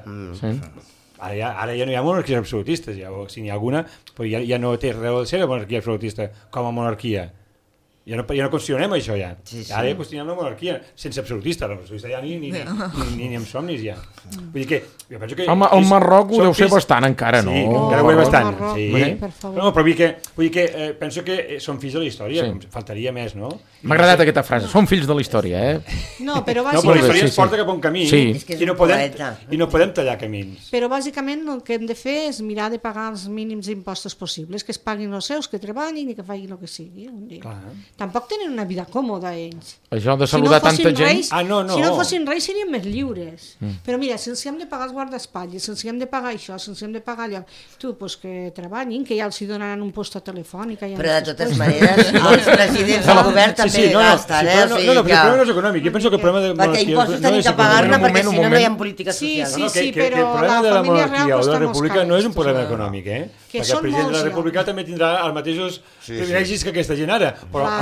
Ara ja no hi ha monarquies absolutistes, si n'hi ha alguna, però ja no té raó de ser la monarquia absolutista com a monarquia. Ja no qüestionem això ja. Ara ja qüestionem la monarquia sense absolutista. L'absolutista ja ni en somnis ja. Vull dir que jo penso que... Home, el Marroc ho deu ser bastant encara, no? Sí, encara ho és bastant. No, però vull dir que penso que som fills de la història, faltaria més, no? M'ha agradat aquesta frase, som fills de la història, No, però la història ens porta cap a un camí i no podem tallar camins. Però bàsicament el que hem de fer és mirar de pagar els mínims impostos possibles, que es paguin els seus, que treballin i que facin el que sigui. Tampoc tenen una vida còmoda ells. Això de saludar tanta gent... Si no fossin reis serien més lliures. Però mira, si els hem de pagar els guardaespatlles, si els hem de pagar això, si els hem de pagar allò, doncs que treballin, que ja els donaran un posta telefònica. Però de totes maneres, els presidents del govern també gasten, No, però el problema no és econòmic. Jo penso que el problema de la monarquia... Perquè impostos tenim que pagar-ne perquè si no hi ha polítiques socials. Sí, però la família real costa la república no és un problema econòmic, que perquè el president de la república també tindrà els mateixos privilegis que aquesta gent ara, però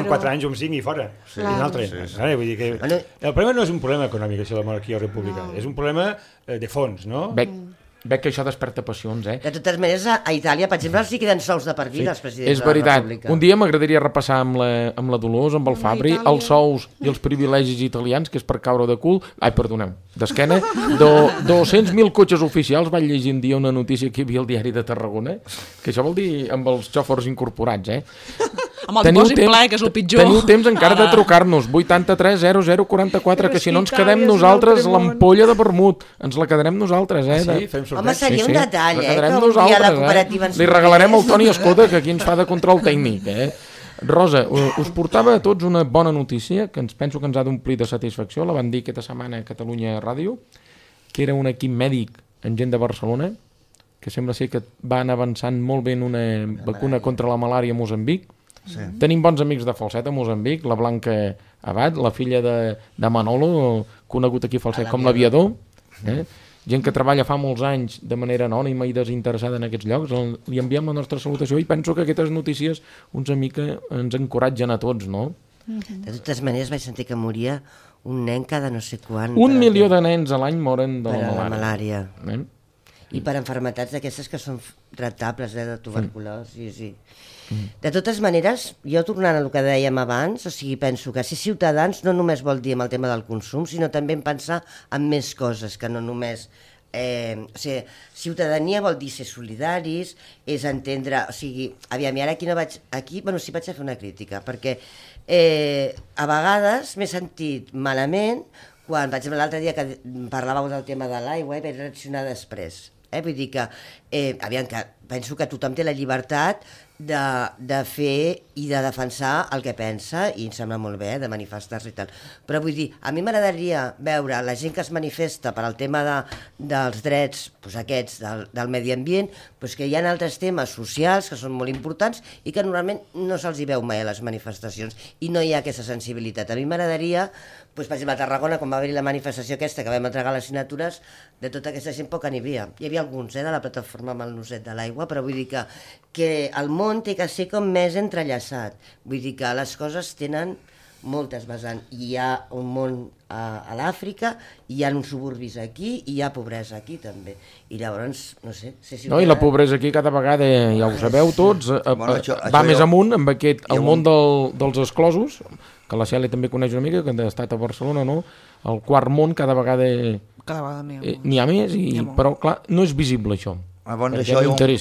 en 4 anys o en 5 i fora. Sí. I un altre. Vull dir que el problema no és un problema econòmic, això de la monarquia o república, és un problema de fons, no? Veig que això desperta passions, De totes maneres, a Itàlia, per exemple, sí queden sols de per vida els presidents és de la veritat. República. Un dia m'agradaria repassar amb la Dolors, amb el Fabri, els sous i els privilegis italians, que és per caure de cul. Ai, perdoneu, d'esquena. 200.000 cotxes oficials. Vaig llegir un dia una notícia que hi havia al diari de Tarragona, que això vol dir amb els xòfers incorporats, Amb el dipòsit ple, que és el pitjor. Teniu temps encara de trucar-nos, 83 00 44, que si no ens quedem nosaltres l'ampolla de vermut. Ens la quedarem nosaltres, Sí, fem sorteig. Home, seria un detall, La que quedarem un dia la nosaltres, cooperativa ens Li regalarem el Toni Escoda, que aquí ens fa de control tècnic, Rosa, us portava a tots una bona notícia, que penso que ens ha d'omplir de satisfacció. La van dir aquesta setmana a Catalunya Ràdio, que era un equip mèdic en gent de Barcelona, que sembla ser que van avançant molt bé en una vacuna contra la malària a Moçambic. Sí. Tenim bons amics de Falset a Moçambic, la Blanca Abad, la filla de Manolo, conegut aquí a Falset com l'aviador, gent que treballa fa molts anys de manera anònima i desinteressada en aquests llocs. Li enviem la nostra salutació i penso que aquestes notícies una mica ens encoratgen a tots, no? De totes maneres vaig sentir que moria un nen cada no sé quan. 1 milió de nens a l'any moren de la malària. I per enfermetats d'aquestes que són tractables, de tuberculosi, sí. De totes maneres, jo tornant al que dèiem abans, penso que ser ciutadans no només vol dir amb el tema del consum, sinó també en pensar en més coses, que no només... ciutadania vol dir ser solidaris, és entendre... aviam, i ara aquí no vaig... sí vaig a fer una crítica, perquè a vegades m'he sentit malament quan, per exemple, l'altre dia que parlàveu del tema de l'aigua, vaig reaccionar després. Vull dir que, aviam, que penso que tothom té la llibertat de fer i de defensar el que pensa, i em sembla molt bé, de manifestar-se i tal. Però vull dir, a mi m'agradaria veure la gent que es manifesta per al tema dels drets aquests del medi ambient, que hi ha altres temes socials que són molt importants i que normalment no se'ls hi veu mai a les manifestacions i no hi ha aquesta sensibilitat. A mi m'agradaria, per exemple, a Tarragona, quan va haver-hi la manifestació aquesta, que vam entregar les signatures, de tota aquesta gent poca n'hi havia. Hi havia alguns de la plataforma amb el Noset de l'Aigua, però vull dir que el món té que ser com més entrellaçat. Vull dir que les coses tenen moltes vessants. Hi ha un món a l'Àfrica, hi ha uns suburbis aquí i hi ha pobresa aquí també. I llavors, no sé... I la pobresa aquí cada vegada, ja ho sabeu tots, va més amunt amb el món dels exclosos, que la Cèlia també coneix una mica, que ha estat a Barcelona, no? El quart món cada vegada n'hi ha més, però clar, no és visible això. Abans d'això,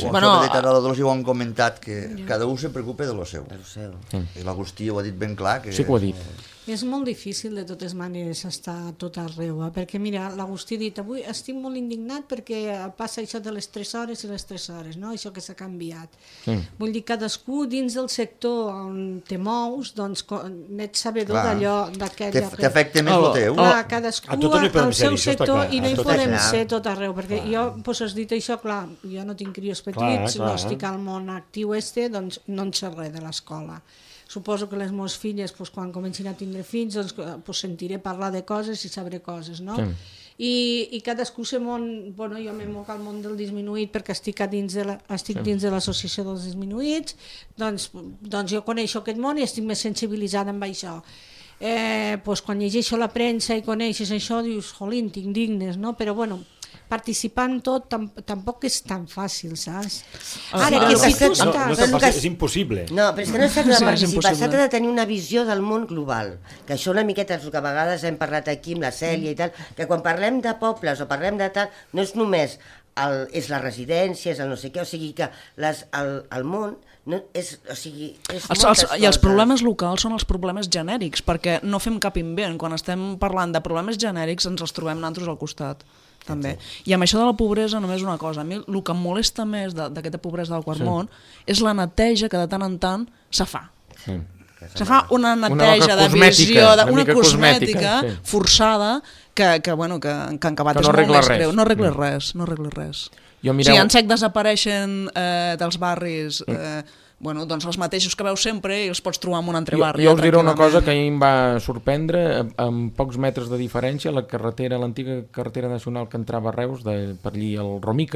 ho han comentat, que cada un se preocupa de lo seu. I l'Agustí ho ha dit ben clar. Sí que ho ha dit. És molt difícil, de totes maneres, estar a tot arreu, perquè mira, l'Agustí ha dit, avui estic molt indignat perquè passa això de les 3 hores i les 3 hores, no? Això que s'ha canviat. Vull dir, cadascú dins del sector on te mous, doncs n'ets sabedor d'allò, d'aquell... T'afecta més el teu. Clar, cadascú al seu sector i no hi podem ser tot arreu, perquè jo, has dit això, clar, jo no tinc crios petits, no estic al món actiu doncs no en sé res de l'escola. Suposo que les meves filles, quan comencin a tindre fills, sentiré parlar de coses i sabré coses, no? I cadascú se món... Jo me moc al món del disminuït perquè estic dins de l'associació dels disminuïts, doncs jo coneixo aquest món i estic més sensibilitzada amb això. Quan llegeixo la premsa i coneixes això, dius, jolín, t'indignes, no? Però bueno, participar en tot tampoc és tan fàcil, saps? Ara, que si tu estàs... És impossible. No, però és que no es tracta de participar, es tracta de tenir una visió del món global, que això una miqueta és el que a vegades hem parlat aquí amb la Cèlia i tal, que quan parlem de pobles o parlem de tal, no és només és la residència, és el no sé què, o sigui que el món és moltes coses. I els problemes locals són els problemes genèrics, perquè no fem cap invent. Quan estem parlant de problemes genèrics ens els trobem nosaltres al costat. També. I amb això de la pobresa només una cosa, a mi el que em molesta més d'aquesta pobresa del quart món és la neteja que de tant en tant se fa. Se fa una neteja de visió, una cosmètica forçada que han acabat és molt més greu. No arregla res. Si en sec desapareixen dels barris... doncs els mateixos que veus sempre i els pots trobar en un altre barri. Jo us diré una cosa que a mi em va sorprendre, amb pocs metres de diferència, l'antiga carretera nacional que entrava a Reus, per allí al Romica,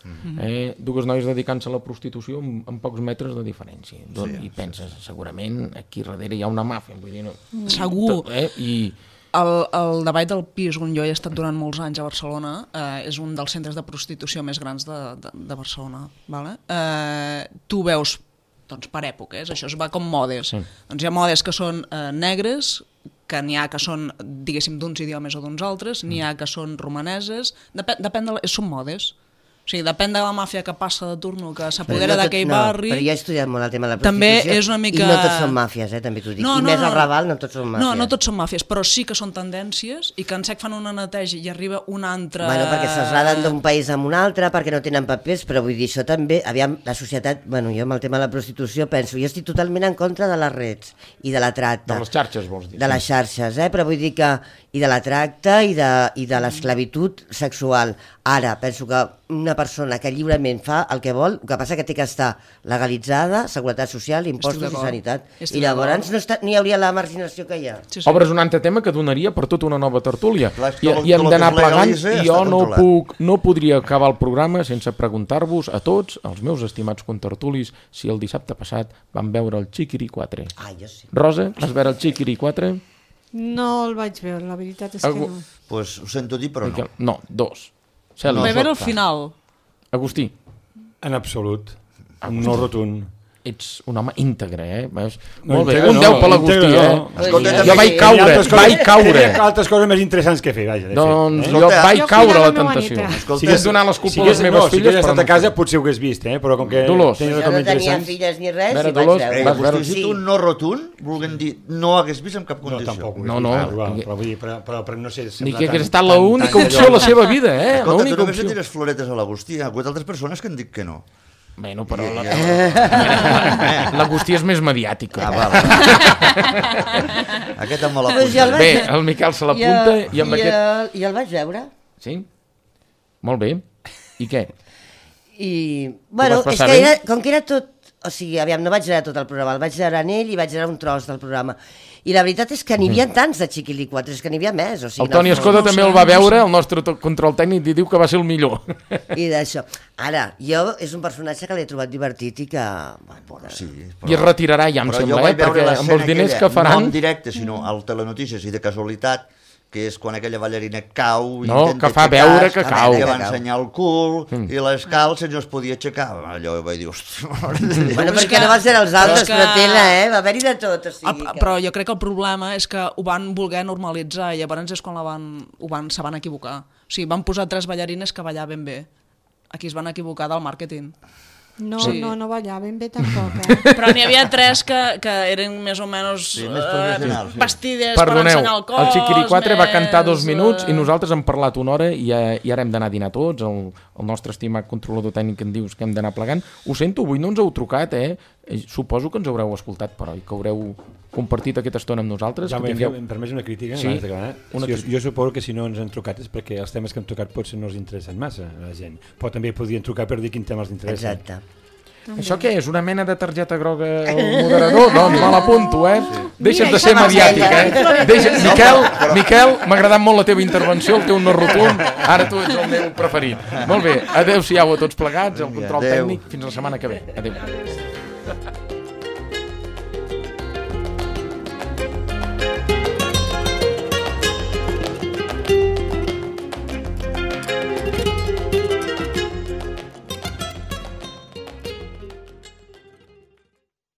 Dues noies dedicant-se a la prostitució amb pocs metres de diferència. I penses, segurament aquí darrere hi ha una màfia. Vull dir, no, Segur. I El Davall del Pis, on jo he estat durant molts anys a Barcelona, és un dels centres de prostitució més grans de Barcelona. Vale? Tu veus, doncs, per èpoques, això es va com modes. Doncs hi ha modes que són negres, que n'hi ha que són, diguéssim, d'uns idiomes o d'uns altres, n'hi ha que són romaneses, depèn de... són modes. O sigui, depèn de la màfia que passa de turno, que s'apodera d'aquell barri... Però jo he estudiat molt el tema de la també prostitució és una mica... i no tots són màfies, també t'ho dic. I més al Raval no tots són màfies. No tots són màfies, però sí que són tendències i que en sec fan una neteja i arriba una altra... Bueno, perquè se'ls trasladen d'un país a un altre, perquè no tenen papers, però vull dir, això també... Aviam, la societat... Bueno, jo amb el tema de la prostitució penso... Jo estic totalment en contra de les rets i de la tracta. de les xarxes, vols dir? De les xarxes, però vull dir que... I de la tracta i de l'esclavitud sexual. Ara, penso que una persona que lliurement fa el que vol, el que passa que té que estar legalitzada, seguretat social, impostos i sanitat. I llavors no hi hauria la marginació que hi ha. Sí. Obres un altre tema que donaria per tota una nova tertúlia. Clar, I hem d'anar plegant i jo controlat. no podria acabar el programa sense preguntar-vos a tots, els meus estimats contertulis, si el dissabte passat van veure el Chiquiri 4. Ah, jo sí. Rosa, vas veure el Chiquiri 4? No el vaig veure, la veritat és que no. Pues ho sento dir, però no. No, 2. Celi, Vaig veure el final. Agustí. En absolut. No rotund. Ets un home íntegre, Veus? No, molt bé, íntegre un no, 10 per l'Agustí, íntegre no. Escolta, Jo també vaig hi ha caure. Tenia altres coses més interessants que fer, vaja. Doncs jo Escolta, vaig jo caure a la cuidava la meva tentació. neta. Si hagués donat les culpes a les meves Si filles... hagués estat però a casa no. potser ho hagués vist, però com que Dolors. tenia Jo com no tenia interessants... filles ni res Vera, i vaig Dolors, veure. vas veure- Has dit un no rotund, volent dir no hagués vist en cap No, condició. tampoc. No. Però vull dir, però no sé... Ni que hagués estat l'única opció a la seva vida, Escolta, tu l'única només opció. et tires floretes a l'Agustí. Hi ha hagut altres persones que han dit que no. Bueno, però l'Agustí és més mediàtica. Ah, val. Aquest amb la Pues jo el punta. Bé, el Miquel se l'apunta i amb aquest... I el vaig veure. Sí? Molt bé. I què? I, bueno, vas és passar que bé? com que era tot... O sigui, aviam, no vaig veure tot el programa, el vaig veure en ell i vaig veure un tros del programa. I la veritat és que n'hi havia tants de Chiquili 4, és que n'hi havia més. O sigui, El Toni en el fons. Escoda també el va veure, el nostre control tècnic, i diu que va ser el millor. I d'això. Ara, jo és un personatge que l'he trobat divertit i que... Bueno, Sí, I es retirarà ja, em però jo sembla, vaig veure perquè amb l'escena els diners aquella, que faran... no en directe, sinó al Telenotícies i de casualitat, que és quan aquella ballarina cau... No, intenta que fa aixecar-se, veure que cau. Que va ensenyar el cul, i l'escalça no es podia aixecar. Allò vaig dir, hòstia... bueno, és perquè que- no va ser els altres, però és però que- tela, va haver-hi de tot. O sigui, que... Però jo crec que el problema és que ho van voler normalitzar i llavors és quan se van equivocar. O sigui, van posar 3 ballarines que ballaven bé. Aquí es van equivocar del màrqueting. No, Sí. no ballaven bé tampoc, Però n'hi havia 3 que eren més o menys Sí, més professionals, sí. vestides per Perdoneu, ensenyar el cos. el Chiquiri 4 va cantar 2 més, minuts i nosaltres hem parlat una hora i ara hem d'anar a dinar tots, el nostre estimat controlador tècnic en dius que hem d'anar plegant. Ho sento, avui no ens heu trucat, Suposo que ens haureu escoltat, però, i que haureu compartit aquesta estona amb nosaltres. Ja que m'he tingueu... permès una crítica Sí, abans d'acabar. una Jo suposo que si no ens han trucat és perquè els temes que han trucat potser no els interessen massa a la gent. Però també podrien trucar per dir quin tema els interessa. Exacte. Això què és? Una mena de targeta groga al moderador? Doncs me l'apunto, Deixes de ser Mira, mediàtic, Miquel, m'ha agradat molt la teva intervenció, el teu no rotund, ara tu ets el meu preferit. Molt bé, adeu-siau a tots plegats, el control Adeu. tècnic, fins la setmana que ve. Adeu.